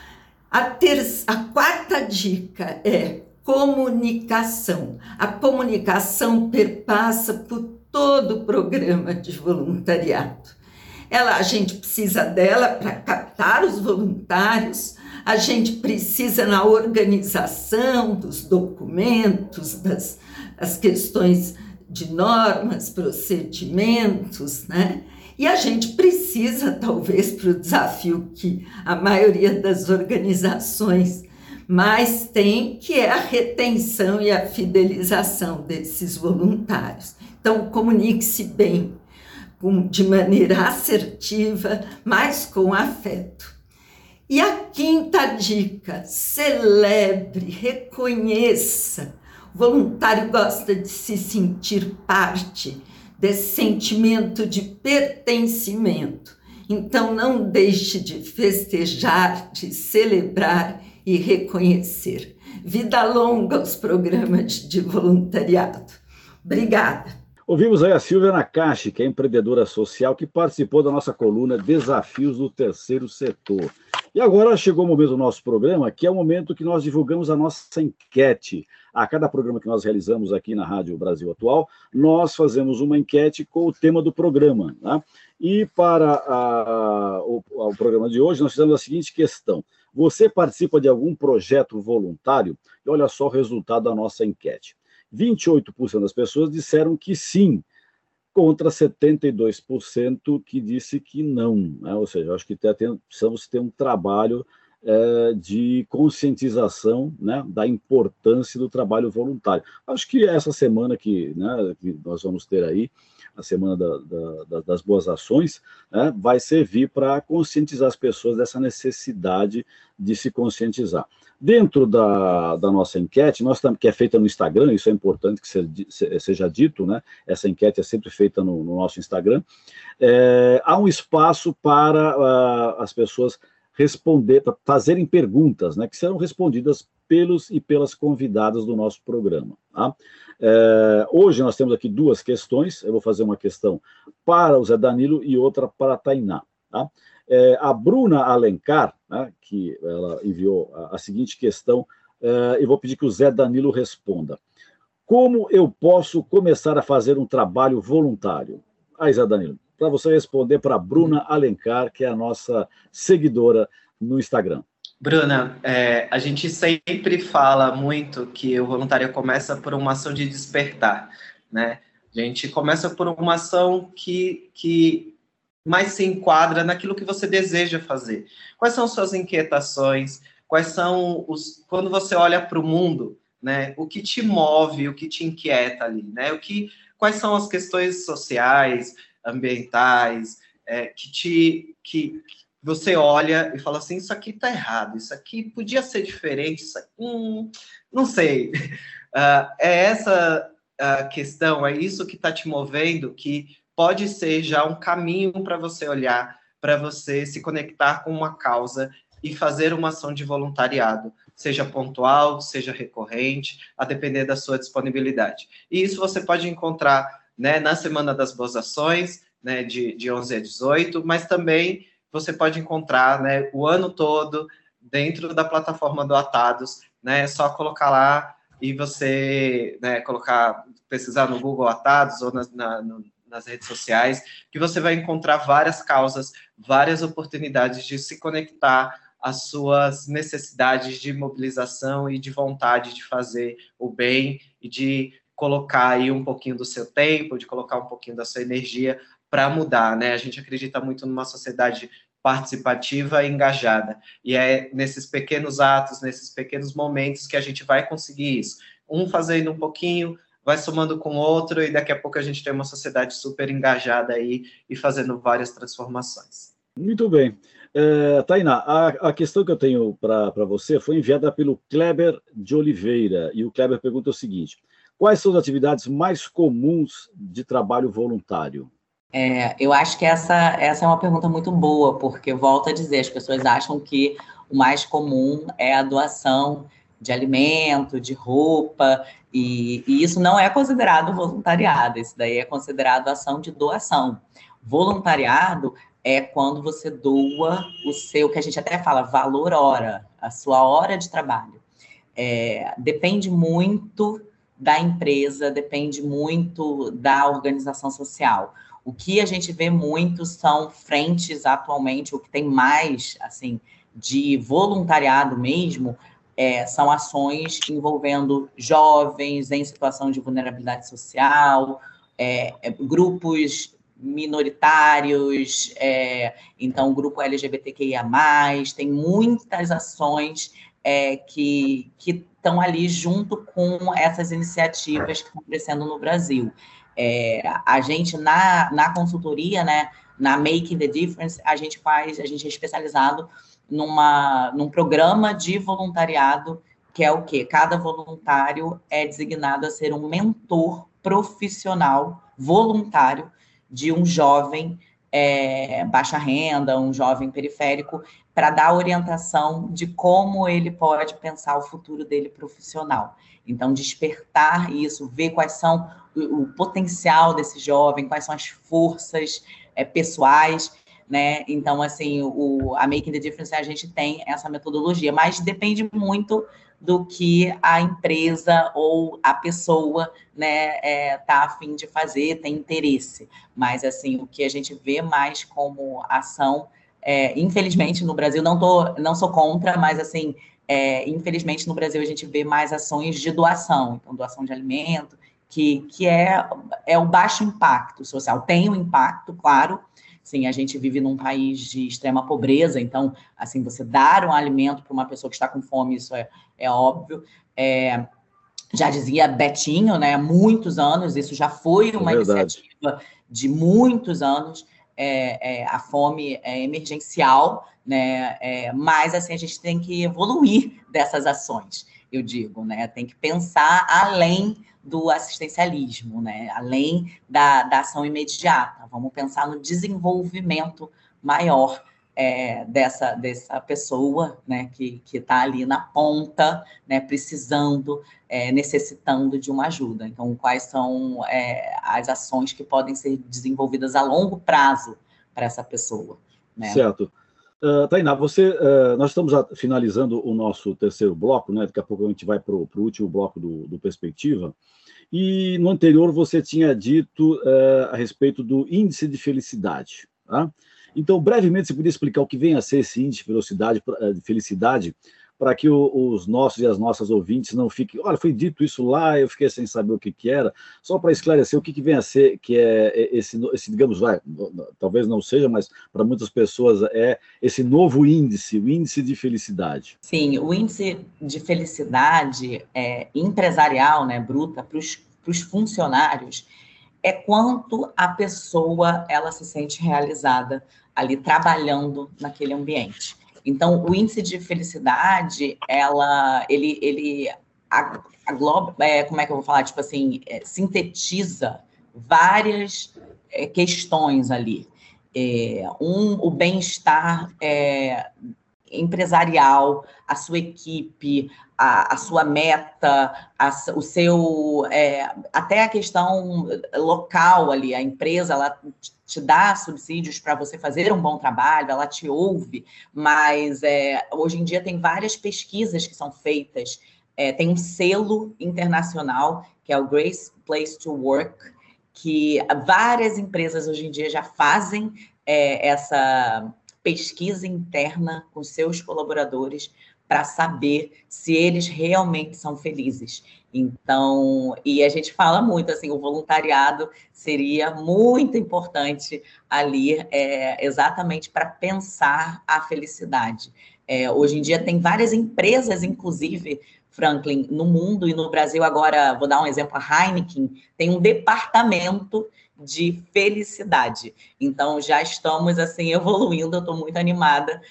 A, terça, a quarta dica é comunicação. A comunicação perpassa por todo o programa de voluntariado. Ela, a gente precisa dela para captar os voluntários, a gente precisa na organização dos documentos, das, das questões de normas, procedimentos, né? E a gente precisa, talvez, para o desafio que a maioria das organizações mais tem, que é a retenção e a fidelização desses voluntários. Então, comunique-se bem, com, de maneira assertiva, mas com afeto. E a quinta dica, celebre, reconheça. O voluntário gosta de se sentir parte desse sentimento de pertencimento. Então, não deixe de festejar, de celebrar e reconhecer. Vida longa aos programas de voluntariado. Obrigada. Ouvimos aí a Silvia Nakashi, que é empreendedora social, que participou da nossa coluna Desafios do Terceiro Setor. E agora chegou o momento do nosso programa, que é o momento que nós divulgamos a nossa enquete. A cada programa que nós realizamos aqui na Rádio Brasil Atual, nós fazemos uma enquete com o tema do programa, né? E para a, o, o programa de hoje, nós fizemos a seguinte questão: você participa de algum projeto voluntário? E olha só o resultado da nossa enquete. vinte e oito por cento das pessoas disseram que sim, contra setenta e dois por cento que disse que não, né? Ou seja, acho que tem, precisamos ter um trabalho é, de conscientização, né, da importância do trabalho voluntário. Acho que essa semana que, né, que nós vamos ter aí, a Semana da, da, das Boas Ações, né, vai servir para conscientizar as pessoas dessa necessidade de se conscientizar. Dentro da, da nossa enquete, nós, que é feita no Instagram, isso é importante que seja dito, né? Essa enquete é sempre feita no, no nosso Instagram, é, há um espaço para uh, as pessoas responder, para fazerem perguntas, né, que serão respondidas pelos e pelas convidadas do nosso programa. Tá? É, hoje nós temos aqui duas questões, eu vou fazer uma questão para o Zé Danilo e outra para a Tainá. Tá? É, a Bruna Alencar, né, que ela enviou a, a seguinte questão, é, eu vou pedir que o Zé Danilo responda. Como eu posso começar a fazer um trabalho voluntário? Aí, Zé Danilo, para você responder para a Bruna Alencar, que é a nossa seguidora no Instagram. Bruna, é, a gente sempre fala muito que o voluntário começa por uma ação de despertar, né? A gente começa por uma ação que, que mais se enquadra naquilo que você deseja fazer. Quais são suas inquietações? Quais são os... Quando você olha para o mundo, né? O que te move, o que te inquieta ali, né? O que, quais são as questões sociais, ambientais, é, que te... Que, você olha e fala assim, isso aqui está errado, isso aqui podia ser diferente, isso aqui, hum, não sei. Uh, é essa, uh, questão, é isso que está te movendo, que pode ser já um caminho para você olhar, para você se conectar com uma causa e fazer uma ação de voluntariado, seja pontual, seja recorrente, a depender da sua disponibilidade. E isso você pode encontrar, né, na Semana das Boas Ações, né, de, de onze a dezoito, mas também você pode encontrar, né, o ano todo dentro da plataforma do Atados, né, é só colocar lá e você, né, colocar, pesquisar no Google Atados ou na, na, no, nas redes sociais, que você vai encontrar várias causas, várias oportunidades de se conectar às suas necessidades de mobilização e de vontade de fazer o bem e de colocar aí um pouquinho do seu tempo, de colocar um pouquinho da sua energia para mudar, né? A gente acredita muito numa sociedade participativa e engajada, e é nesses pequenos atos, nesses pequenos momentos que a gente vai conseguir isso. Um fazendo um pouquinho, vai somando com o outro, e daqui a pouco a gente tem uma sociedade super engajada aí e fazendo várias transformações. Muito bem. É, Tainá, a, a questão que eu tenho para você foi enviada pelo Kleber de Oliveira, e o Kleber pergunta o seguinte: quais são as atividades mais comuns de trabalho voluntário? É, eu acho que essa, essa é uma pergunta muito boa, porque, volto a dizer, as pessoas acham que o mais comum é a doação de alimento, de roupa, e, e isso não é considerado voluntariado, isso daí é considerado ação de doação. Voluntariado é quando você doa o seu, que a gente até fala, valor hora, a sua hora de trabalho. É, depende muito da empresa, depende muito da organização social. O que a gente vê muito são frentes atualmente, o que tem mais, assim, de voluntariado mesmo, é, são ações envolvendo jovens em situação de vulnerabilidade social, é, é, grupos minoritários, é, então o grupo L G B T Q I A mais, tem muitas ações é, que estão ali junto com essas iniciativas que estão crescendo no Brasil. É, a gente, na, na consultoria, né, na Making the Difference, a gente faz, a gente é especializado numa, num programa de voluntariado, que é o quê? Cada voluntário é designado a ser um mentor profissional, voluntário, de um jovem é, baixa renda, um jovem periférico, para dar orientação de como ele pode pensar o futuro dele profissional. Então, despertar isso, ver quais são o, o potencial desse jovem, quais são as forças é, pessoais, né? Então, assim, o, a Making the Difference, a gente tem essa metodologia, mas depende muito do que a empresa ou a pessoa, né, é, tá a fim de fazer, tem interesse. Mas, assim, o que a gente vê mais como ação, é, infelizmente, no Brasil, não, tô, não sou contra, mas, assim, é, infelizmente, no Brasil, a gente vê mais ações de doação, então, doação de alimento, que, que é, é o baixo impacto social. Tem um impacto, claro. Sim, a gente vive num país de extrema pobreza, então, assim, você dar um alimento para uma pessoa que está com fome, isso é, é óbvio. É, já dizia Betinho, né, há muitos anos, isso já foi uma é iniciativa de muitos anos, é, é, a fome é emergencial, né, é, mas, assim, a gente tem que evoluir dessas ações, eu digo, né, tem que pensar além do assistencialismo, né? Além da, da ação imediata. Vamos pensar no desenvolvimento maior é, dessa, dessa pessoa, né? Que está ali na ponta, né? Precisando, é, necessitando de uma ajuda. Então, quais são é, as ações que podem ser desenvolvidas a longo prazo para essa pessoa, né? Certo. Uh, Tainá, você, uh, nós estamos finalizando o nosso terceiro bloco, né? Daqui a pouco a gente vai para o último bloco do, do Perspectiva, e no anterior você tinha dito uh, a respeito do índice de felicidade, tá? Então, brevemente, você podia explicar o que vem a ser esse índice de felicidade, de felicidade, para que o, os nossos e as nossas ouvintes não fiquem, olha, foi dito isso lá, eu fiquei sem saber o que, que era, só para esclarecer o que, que vem a ser, que é esse, esse digamos, vai, talvez não seja, mas para muitas pessoas é esse novo índice, o índice de felicidade. Sim, o índice de felicidade é, empresarial, né, bruta, para os funcionários, é quanto a pessoa ela se sente realizada ali trabalhando naquele ambiente. Então, o índice de felicidade, ela, ele, ele a, a Globo, é, como é que eu vou falar? Tipo assim, é, sintetiza várias é, questões ali. É, um, o bem-estar é, empresarial, a sua equipe, a, a sua meta, a, o seu, é, até a questão local ali, a empresa, ela te dá subsídios para você fazer um bom trabalho, ela te ouve, mas é, hoje em dia tem várias pesquisas que são feitas, é, tem um selo internacional, que é o Great Place to Work, que várias empresas hoje em dia já fazem é, essa pesquisa interna com seus colaboradores para saber se eles realmente são felizes. Então, e a gente fala muito, assim, o voluntariado seria muito importante ali, é, exatamente para pensar a felicidade. É, hoje em dia tem várias empresas, inclusive, Franklin, no mundo e no Brasil agora, vou dar um exemplo, a Heineken tem um departamento de felicidade. Então, já estamos, assim, evoluindo, eu estou muito animada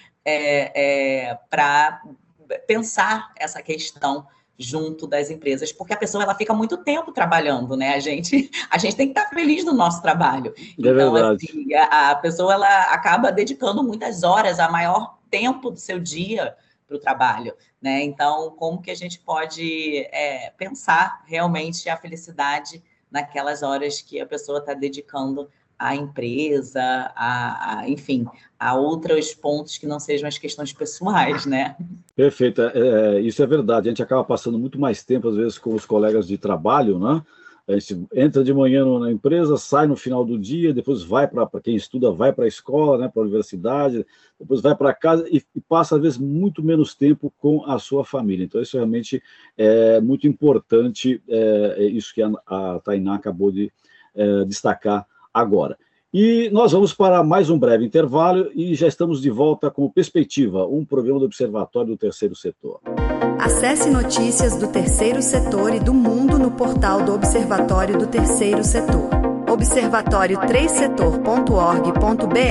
é, é, para pensar essa questão junto das empresas, porque a pessoa, ela fica muito tempo trabalhando, né? A gente, a gente tem que estar feliz no nosso trabalho. É então, verdade. Assim, a, a pessoa, ela acaba dedicando muitas horas, a maior tempo do seu dia para o trabalho, né? Então, como que a gente pode é, pensar realmente a felicidade naquelas horas que a pessoa está dedicando à empresa, a, a, enfim, a outros pontos que não sejam as questões pessoais, né? Perfeito, é, isso é verdade. A gente acaba passando muito mais tempo, às vezes, com os colegas de trabalho, né? A gente entra de manhã na empresa, sai no final do dia, depois vai para quem estuda, vai para a escola, né, para a universidade, depois vai para casa e, e passa, às vezes, muito menos tempo com a sua família. Então, isso realmente é muito importante, é, é isso que a, a Tainá acabou de é, destacar agora. E nós vamos para mais um breve intervalo e já estamos de volta com o Perspectiva, um programa do Observatório do Terceiro Setor. Acesse notícias do Terceiro Setor e do mundo no portal do Observatório do Terceiro Setor, observatório três setor ponto org ponto br.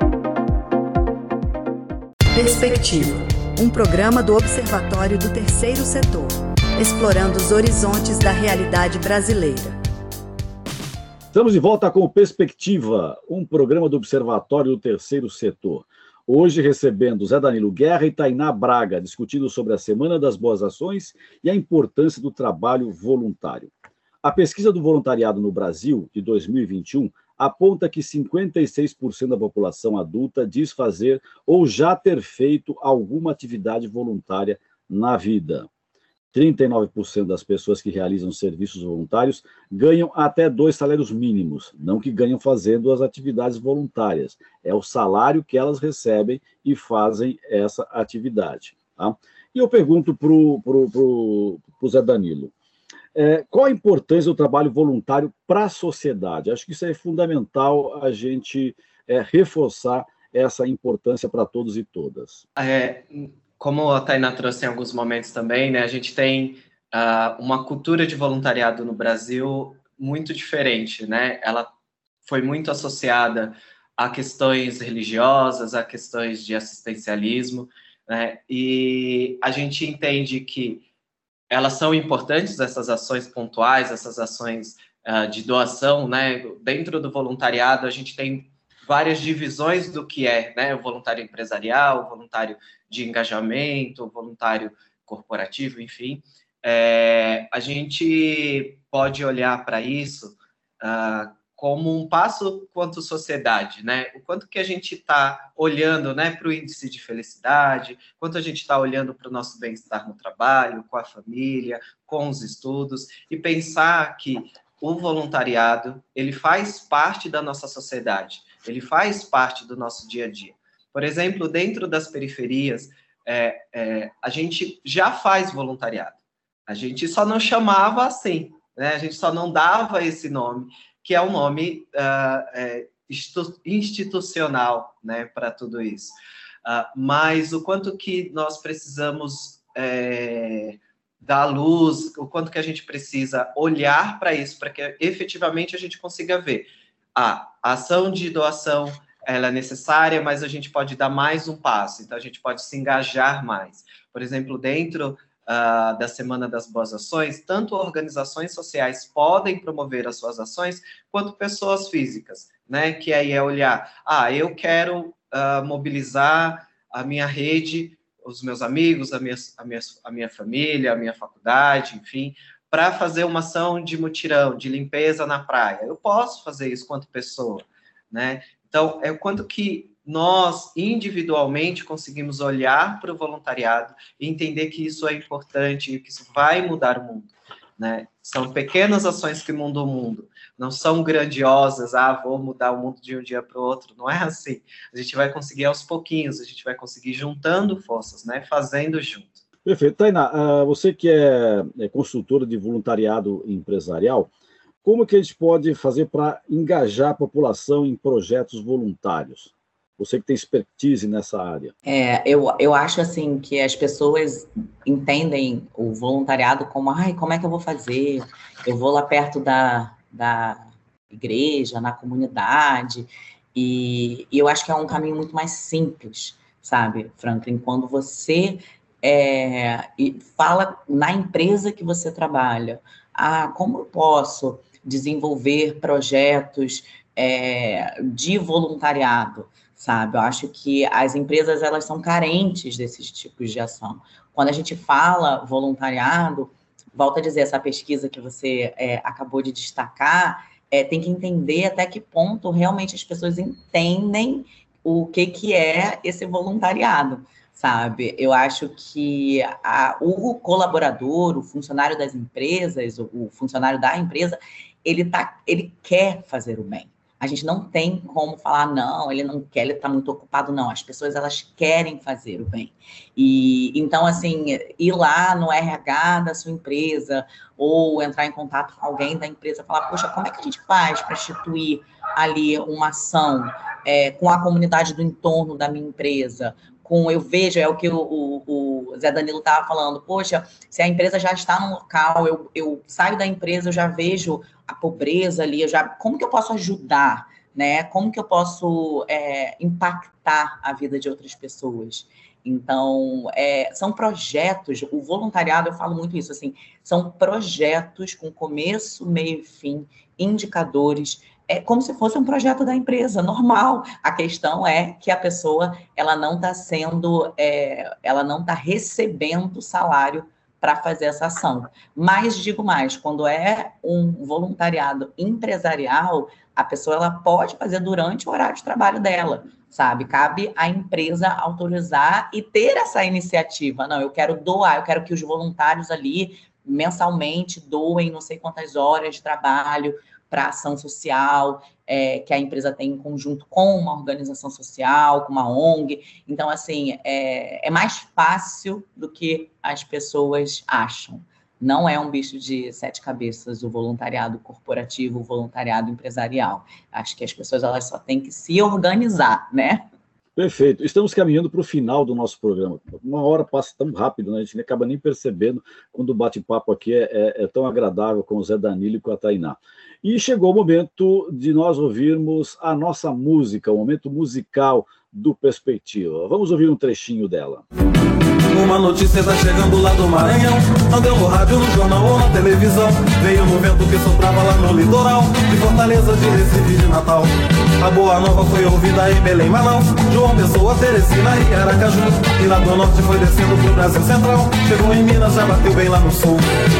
Perspectiva, um programa do Observatório do Terceiro Setor, explorando os horizontes da realidade brasileira. Estamos de volta com o Perspectiva, um programa do Observatório do Terceiro Setor. Hoje recebendo Zé Danilo Guerra e Tainá Braga, discutindo sobre a Semana das Boas Ações e a importância do trabalho voluntário. A pesquisa do voluntariado no Brasil, de dois mil e vinte e um, aponta que cinquenta e seis por cento da população adulta diz fazer ou já ter feito alguma atividade voluntária na vida. trinta e nove por cento das pessoas que realizam serviços voluntários ganham até dois salários mínimos, não que ganham fazendo as atividades voluntárias, é o salário que elas recebem e fazem essa atividade. Tá? E eu pergunto para o Zé Danilo, é, qual a importância do trabalho voluntário para a sociedade? Acho que isso é fundamental a gente é, reforçar essa importância para todos e todas. É... Como a Tainá trouxe em alguns momentos também, né, a gente tem uh, uma cultura de voluntariado no Brasil muito diferente, né? Ela foi muito associada a questões religiosas, a questões de assistencialismo, né? E a gente entende que elas são importantes, essas ações pontuais, essas ações uh, de doação, né? Dentro do voluntariado, a gente tem várias divisões do que é, né, o voluntário empresarial, o voluntário de engajamento, o voluntário corporativo, enfim. É, a gente pode olhar para isso uh, como um passo quanto sociedade, né? O quanto que a gente está olhando, né, para o índice de felicidade, quanto a gente está olhando para o nosso bem-estar no trabalho, com a família, com os estudos, e pensar que o voluntariado, ele faz parte da nossa sociedade, ele faz parte do nosso dia a dia. Por exemplo, dentro das periferias, é, é, a gente já faz voluntariado. A gente só não chamava assim, né? A gente só não dava esse nome, que é um nome uh, é, institucional, né, para tudo isso. Uh, mas o quanto que nós precisamos é, dar luz, o quanto que a gente precisa olhar para isso, para que efetivamente a gente consiga ver. Ah, a ação de doação, ela é necessária, mas a gente pode dar mais um passo, então a gente pode se engajar mais. Por exemplo, dentro uh, da Semana das Boas Ações, tanto organizações sociais podem promover as suas ações, quanto pessoas físicas, né? Que aí é olhar, ah, eu quero uh, mobilizar a minha rede, os meus amigos, a minha, a minha, a minha família, a minha faculdade, enfim, para fazer uma ação de mutirão, de limpeza na praia. Eu posso fazer isso quanto pessoa, né? Então, é o quanto que nós, individualmente, conseguimos olhar para o voluntariado e entender que isso é importante e que isso vai mudar o mundo, né? São pequenas ações que mudam o mundo, não são grandiosas, ah, vou mudar o mundo de um dia para o outro, não é assim. A gente vai conseguir aos pouquinhos, a gente vai conseguir juntando forças, né? Fazendo junto. Perfeito. Tainá, você que é consultora de voluntariado empresarial, como que a gente pode fazer para engajar a população em projetos voluntários? Você que tem expertise nessa área. É, eu, eu acho assim que as pessoas entendem o voluntariado como, ai, como é que eu vou fazer? Eu vou lá perto da, da igreja, na comunidade, e, e eu acho que é um caminho muito mais simples, sabe, Franklin? Quando você é, fala na empresa que você trabalha, ah, como eu posso desenvolver projetos é, de voluntariado, sabe? Eu acho que as empresas, elas são carentes desses tipos de ação. Quando a gente fala voluntariado, volto a dizer, essa pesquisa que você é, acabou de destacar, é, tem que entender até que ponto realmente as pessoas entendem o que, que é esse voluntariado, sabe? Eu acho que a, o colaborador, o funcionário das empresas, o, o funcionário da empresa, ele, tá, ele quer fazer o bem. A gente não tem como falar, não, ele não quer, ele está muito ocupado, não. As pessoas, elas querem fazer o bem. E, então, assim, ir lá no R H da sua empresa ou entrar em contato com alguém da empresa, falar, poxa, como é que a gente faz para instituir ali uma ação é, com a comunidade do entorno da minha empresa? Com, eu vejo, é o que o, o, o Zé Danilo estava falando, poxa, se a empresa já está no local, eu, eu saio da empresa, eu já vejo a pobreza ali, eu já, como que eu posso ajudar, né? Como que eu posso é, impactar a vida de outras pessoas? Então, é, são projetos, o voluntariado, eu falo muito isso, assim, são projetos com começo, meio e fim, indicadores, é como se fosse um projeto da empresa, normal. A questão é que a pessoa, ela não está sendo, é, ela não está recebendo salário para fazer essa ação. Mas, digo mais, quando é um voluntariado empresarial, a pessoa, ela pode fazer durante o horário de trabalho dela, sabe? Cabe à empresa autorizar e ter essa iniciativa. Não, eu quero doar, eu quero que os voluntários ali, mensalmente, doem não sei quantas horas de trabalho para ação social, é, que a empresa tem em conjunto com uma organização social, com uma O N G. Então, assim, é, é mais fácil do que as pessoas acham. Não é um bicho de sete cabeças o voluntariado corporativo, o voluntariado empresarial. Acho que as pessoas, elas só têm que se organizar, né? Perfeito. Estamos caminhando para o final do nosso programa. Uma hora passa tão rápido, né? A gente não acaba nem percebendo quando o bate-papo aqui é, é, é tão agradável com o Zé Danilo e com a Tainá. E chegou o momento de nós ouvirmos a nossa música, o momento musical do Perspectiva. Vamos ouvir um trechinho dela. Uma notícia tá chegando lá do Maranhão, não deu no rádio, no jornal ou na televisão. Veio no vento que soprava lá no litoral, de Fortaleza, de Recife, de Natal. A boa nova foi ouvida em Belém, Manaus, João Pessoa, Teresina e Aracaju. E lá do norte foi descendo pro Brasil Central, chegou em Minas, já bateu bem lá no sul.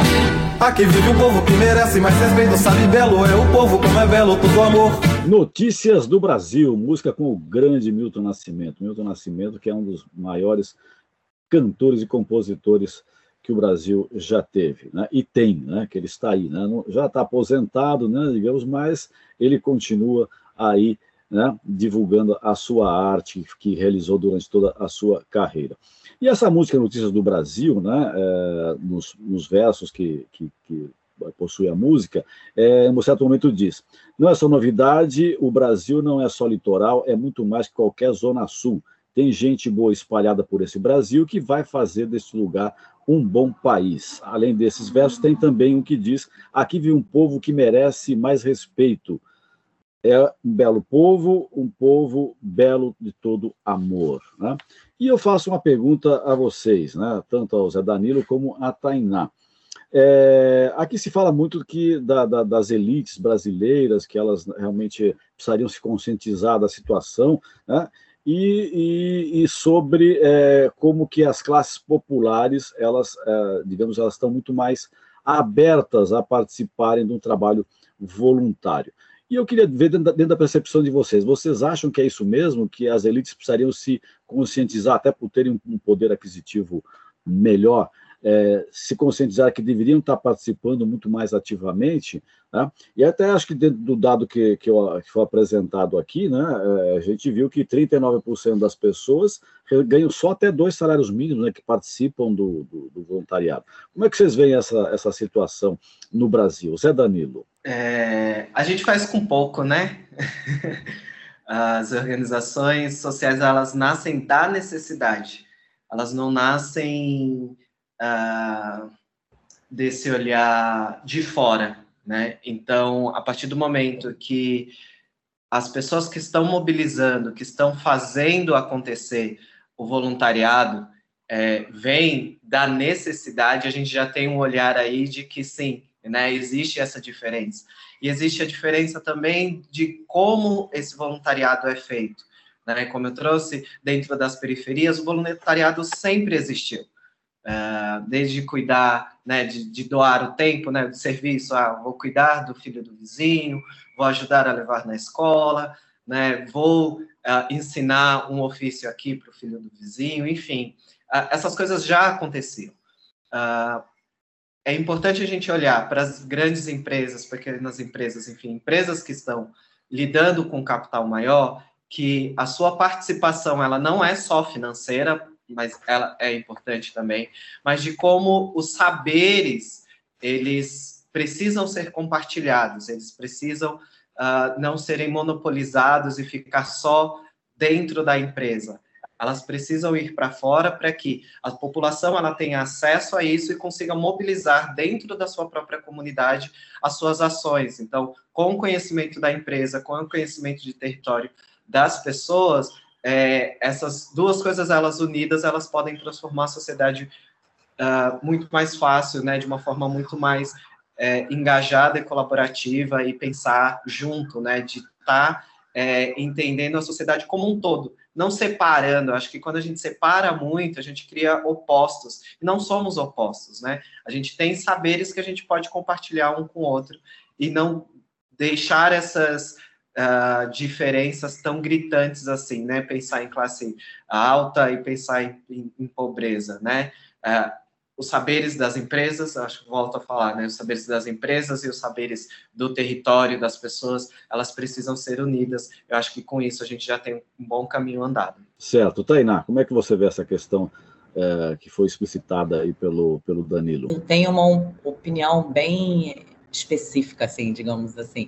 Aqui vive um povo que merece mais respeito, sabe belo, é o povo como é belo, tudo amor. Notícias do Brasil, música com o grande Milton Nascimento. Milton Nascimento, que é um dos maiores cantores e compositores que o Brasil já teve, né? E tem, né? Que ele está aí, né? Já está aposentado, né? Digamos, mas ele continua aí, né? Divulgando a sua arte que realizou durante toda a sua carreira. E essa música Notícias do Brasil, né? É, nos, nos versos que, que, que possui a música, é, em um certo momento diz: não é só novidade, o Brasil não é só litoral, é muito mais que qualquer zona sul. Tem gente boa espalhada por esse Brasil que vai fazer desse lugar um bom país. Além desses versos, tem também um que diz: aqui vive um povo que merece mais respeito. é um belo povo, um povo belo de todo amor, né? E eu faço uma pergunta a vocês, né? Tanto ao Zé Danilo como a Tainá. É, aqui se fala muito que da, da, das elites brasileiras, que elas realmente precisariam se conscientizar da situação, né? E, e, e sobre é, como que as classes populares, elas, é, digamos, elas estão muito mais abertas a participarem de um trabalho voluntário. E eu queria ver dentro da, dentro da percepção de vocês, vocês acham que é isso mesmo, que as elites precisariam se conscientizar, até por terem um poder aquisitivo melhor, é, se conscientizar que deveriam estar participando muito mais ativamente, né? E até acho que dentro do dado que, que, eu, que foi apresentado aqui, né, é, a gente viu que trinta e nove por cento das pessoas ganham só até dois salários mínimos, né, que participam do, do, do voluntariado. Como é que vocês veem essa, essa situação no Brasil? Zé Danilo. É, a gente faz com pouco, né? As organizações sociais, elas nascem da necessidade, elas não nascem uh, desse olhar de fora, né? Então, a partir do momento que as pessoas que estão mobilizando, que estão fazendo acontecer o voluntariado, é, vem da necessidade, a gente já tem um olhar aí de que sim, né, existe essa diferença. E existe a diferença também de como esse voluntariado é feito, né? Como eu trouxe, dentro das periferias, o voluntariado sempre existiu. Uh, desde cuidar, né, de, de doar o tempo, né, de serviço, ah, vou cuidar do filho do vizinho, vou ajudar a levar na escola, né, vou uh, ensinar um ofício aqui para o filho do vizinho, enfim, uh, essas coisas já aconteciam. Uh, é importante a gente olhar para as grandes empresas, pequenas empresas, enfim, empresas que estão lidando com capital maior, que a sua participação, ela não é só financeira, mas ela é importante também, mas de como os saberes, eles precisam ser compartilhados, eles precisam uh, não serem monopolizados e ficar só dentro da empresa. Elas precisam ir para fora para que a população ela tenha acesso a isso e consiga mobilizar dentro da sua própria comunidade as suas ações. Então, com o conhecimento da empresa, com o conhecimento de território das pessoas, É, essas duas coisas, elas unidas, elas podem transformar a sociedade uh, muito mais fácil, né, de uma forma muito mais é, engajada e colaborativa e pensar junto, né, de estar tá, é, entendendo a sociedade como um todo, não separando. Acho que quando a gente separa muito, a gente cria opostos, e não somos opostos, né, a gente tem saberes que a gente pode compartilhar um com o outro e não deixar essas Uh, diferenças tão gritantes assim, né? Pensar em classe alta e pensar em, em, em pobreza, né? Uh, os saberes das empresas, acho que volto a falar, né? Os saberes das empresas e os saberes do território das pessoas, elas precisam ser unidas. Eu acho que com isso a gente já tem um bom caminho andado. Certo. Tainá, como é que você vê essa questão uh, que foi explicitada aí pelo, pelo Danilo? Eu tenho uma opinião bem específica, assim, digamos assim.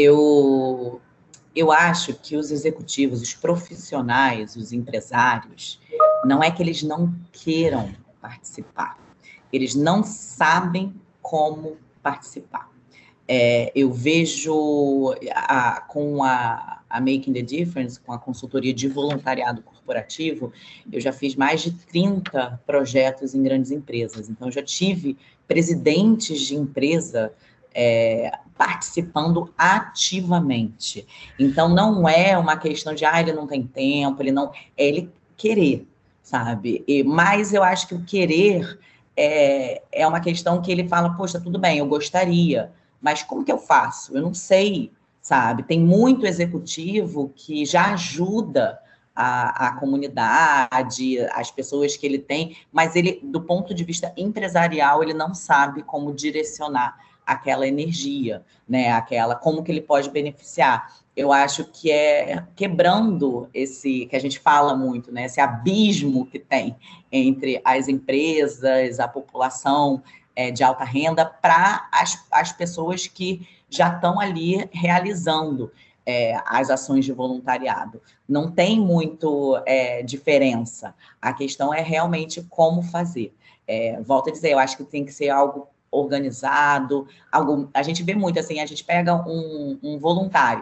Eu... Eu acho que os executivos, os profissionais, os empresários, não é que eles não queiram participar, eles não sabem como participar. É, eu vejo a, com a, a Making the Difference, com a consultoria de voluntariado corporativo, eu já fiz mais de trinta projetos em grandes empresas. Então, eu já tive presidentes de empresa É, participando ativamente. Então, não é uma questão de, ah, ele não tem tempo, ele não... É ele querer, sabe? E, mas eu acho que o querer é, é uma questão que ele fala, poxa, tudo bem, eu gostaria, mas como que eu faço? Eu não sei, sabe? Tem muito executivo que já ajuda a, a comunidade, as pessoas que ele tem, mas ele, do ponto de vista empresarial, ele não sabe como direcionar aquela energia, né? Aquela, como que ele pode beneficiar. Eu acho que é quebrando esse, que a gente fala muito, né? Esse abismo que tem entre as empresas, a população é, de alta renda, para as, as pessoas que já estão ali realizando é, as ações de voluntariado. Não tem muito é, diferença. A questão é realmente como fazer. É, volto a dizer, eu acho que tem que ser algo organizado, algo, a gente vê muito assim, a gente pega um, um voluntário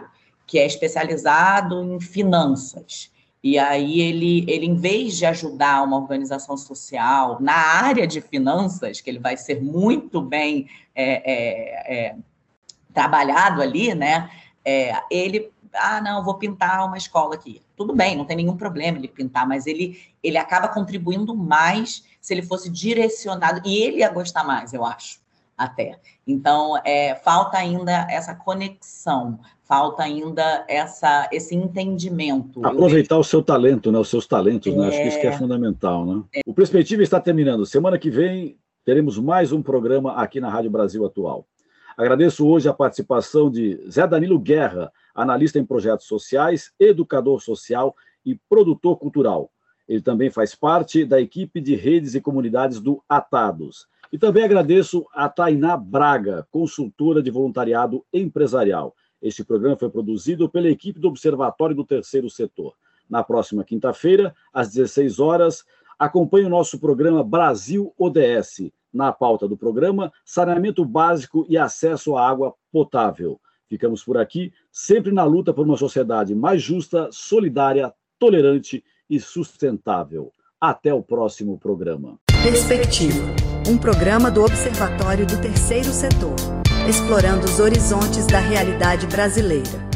que é especializado em finanças. E aí ele, ele, em vez de ajudar uma organização social na área de finanças, que ele vai ser muito bem é, é, é, trabalhado ali, né? É, ele, ah, não, vou pintar uma escola aqui. Tudo bem, não tem nenhum problema ele pintar, mas ele, ele acaba contribuindo mais se ele fosse direcionado, e ele ia gostar mais, eu acho, até. Então, é, falta ainda essa conexão, falta ainda essa, esse entendimento. Aproveitar vejo... o seu talento, né? Os seus talentos, é... né? Acho que isso que é fundamental, né? É... O Perspectiva está terminando. Semana que vem teremos mais um programa aqui na Rádio Brasil Atual. Agradeço hoje a participação de Zé Danilo Guerra, analista em projetos sociais, educador social e produtor cultural. Ele também faz parte da equipe de redes e comunidades do Atados. E também agradeço a Tainá Braga, consultora de voluntariado empresarial. Este programa foi produzido pela equipe do Observatório do Terceiro Setor. Na próxima quinta-feira, às dezesseis horas, acompanhe o nosso programa Brasil O D S. Na pauta do programa, saneamento básico e acesso à água potável. Ficamos por aqui, sempre na luta por uma sociedade mais justa, solidária, tolerante e sustentável. Até o próximo programa. Perspectiva, um programa do Observatório do Terceiro Setor, explorando os horizontes da realidade brasileira.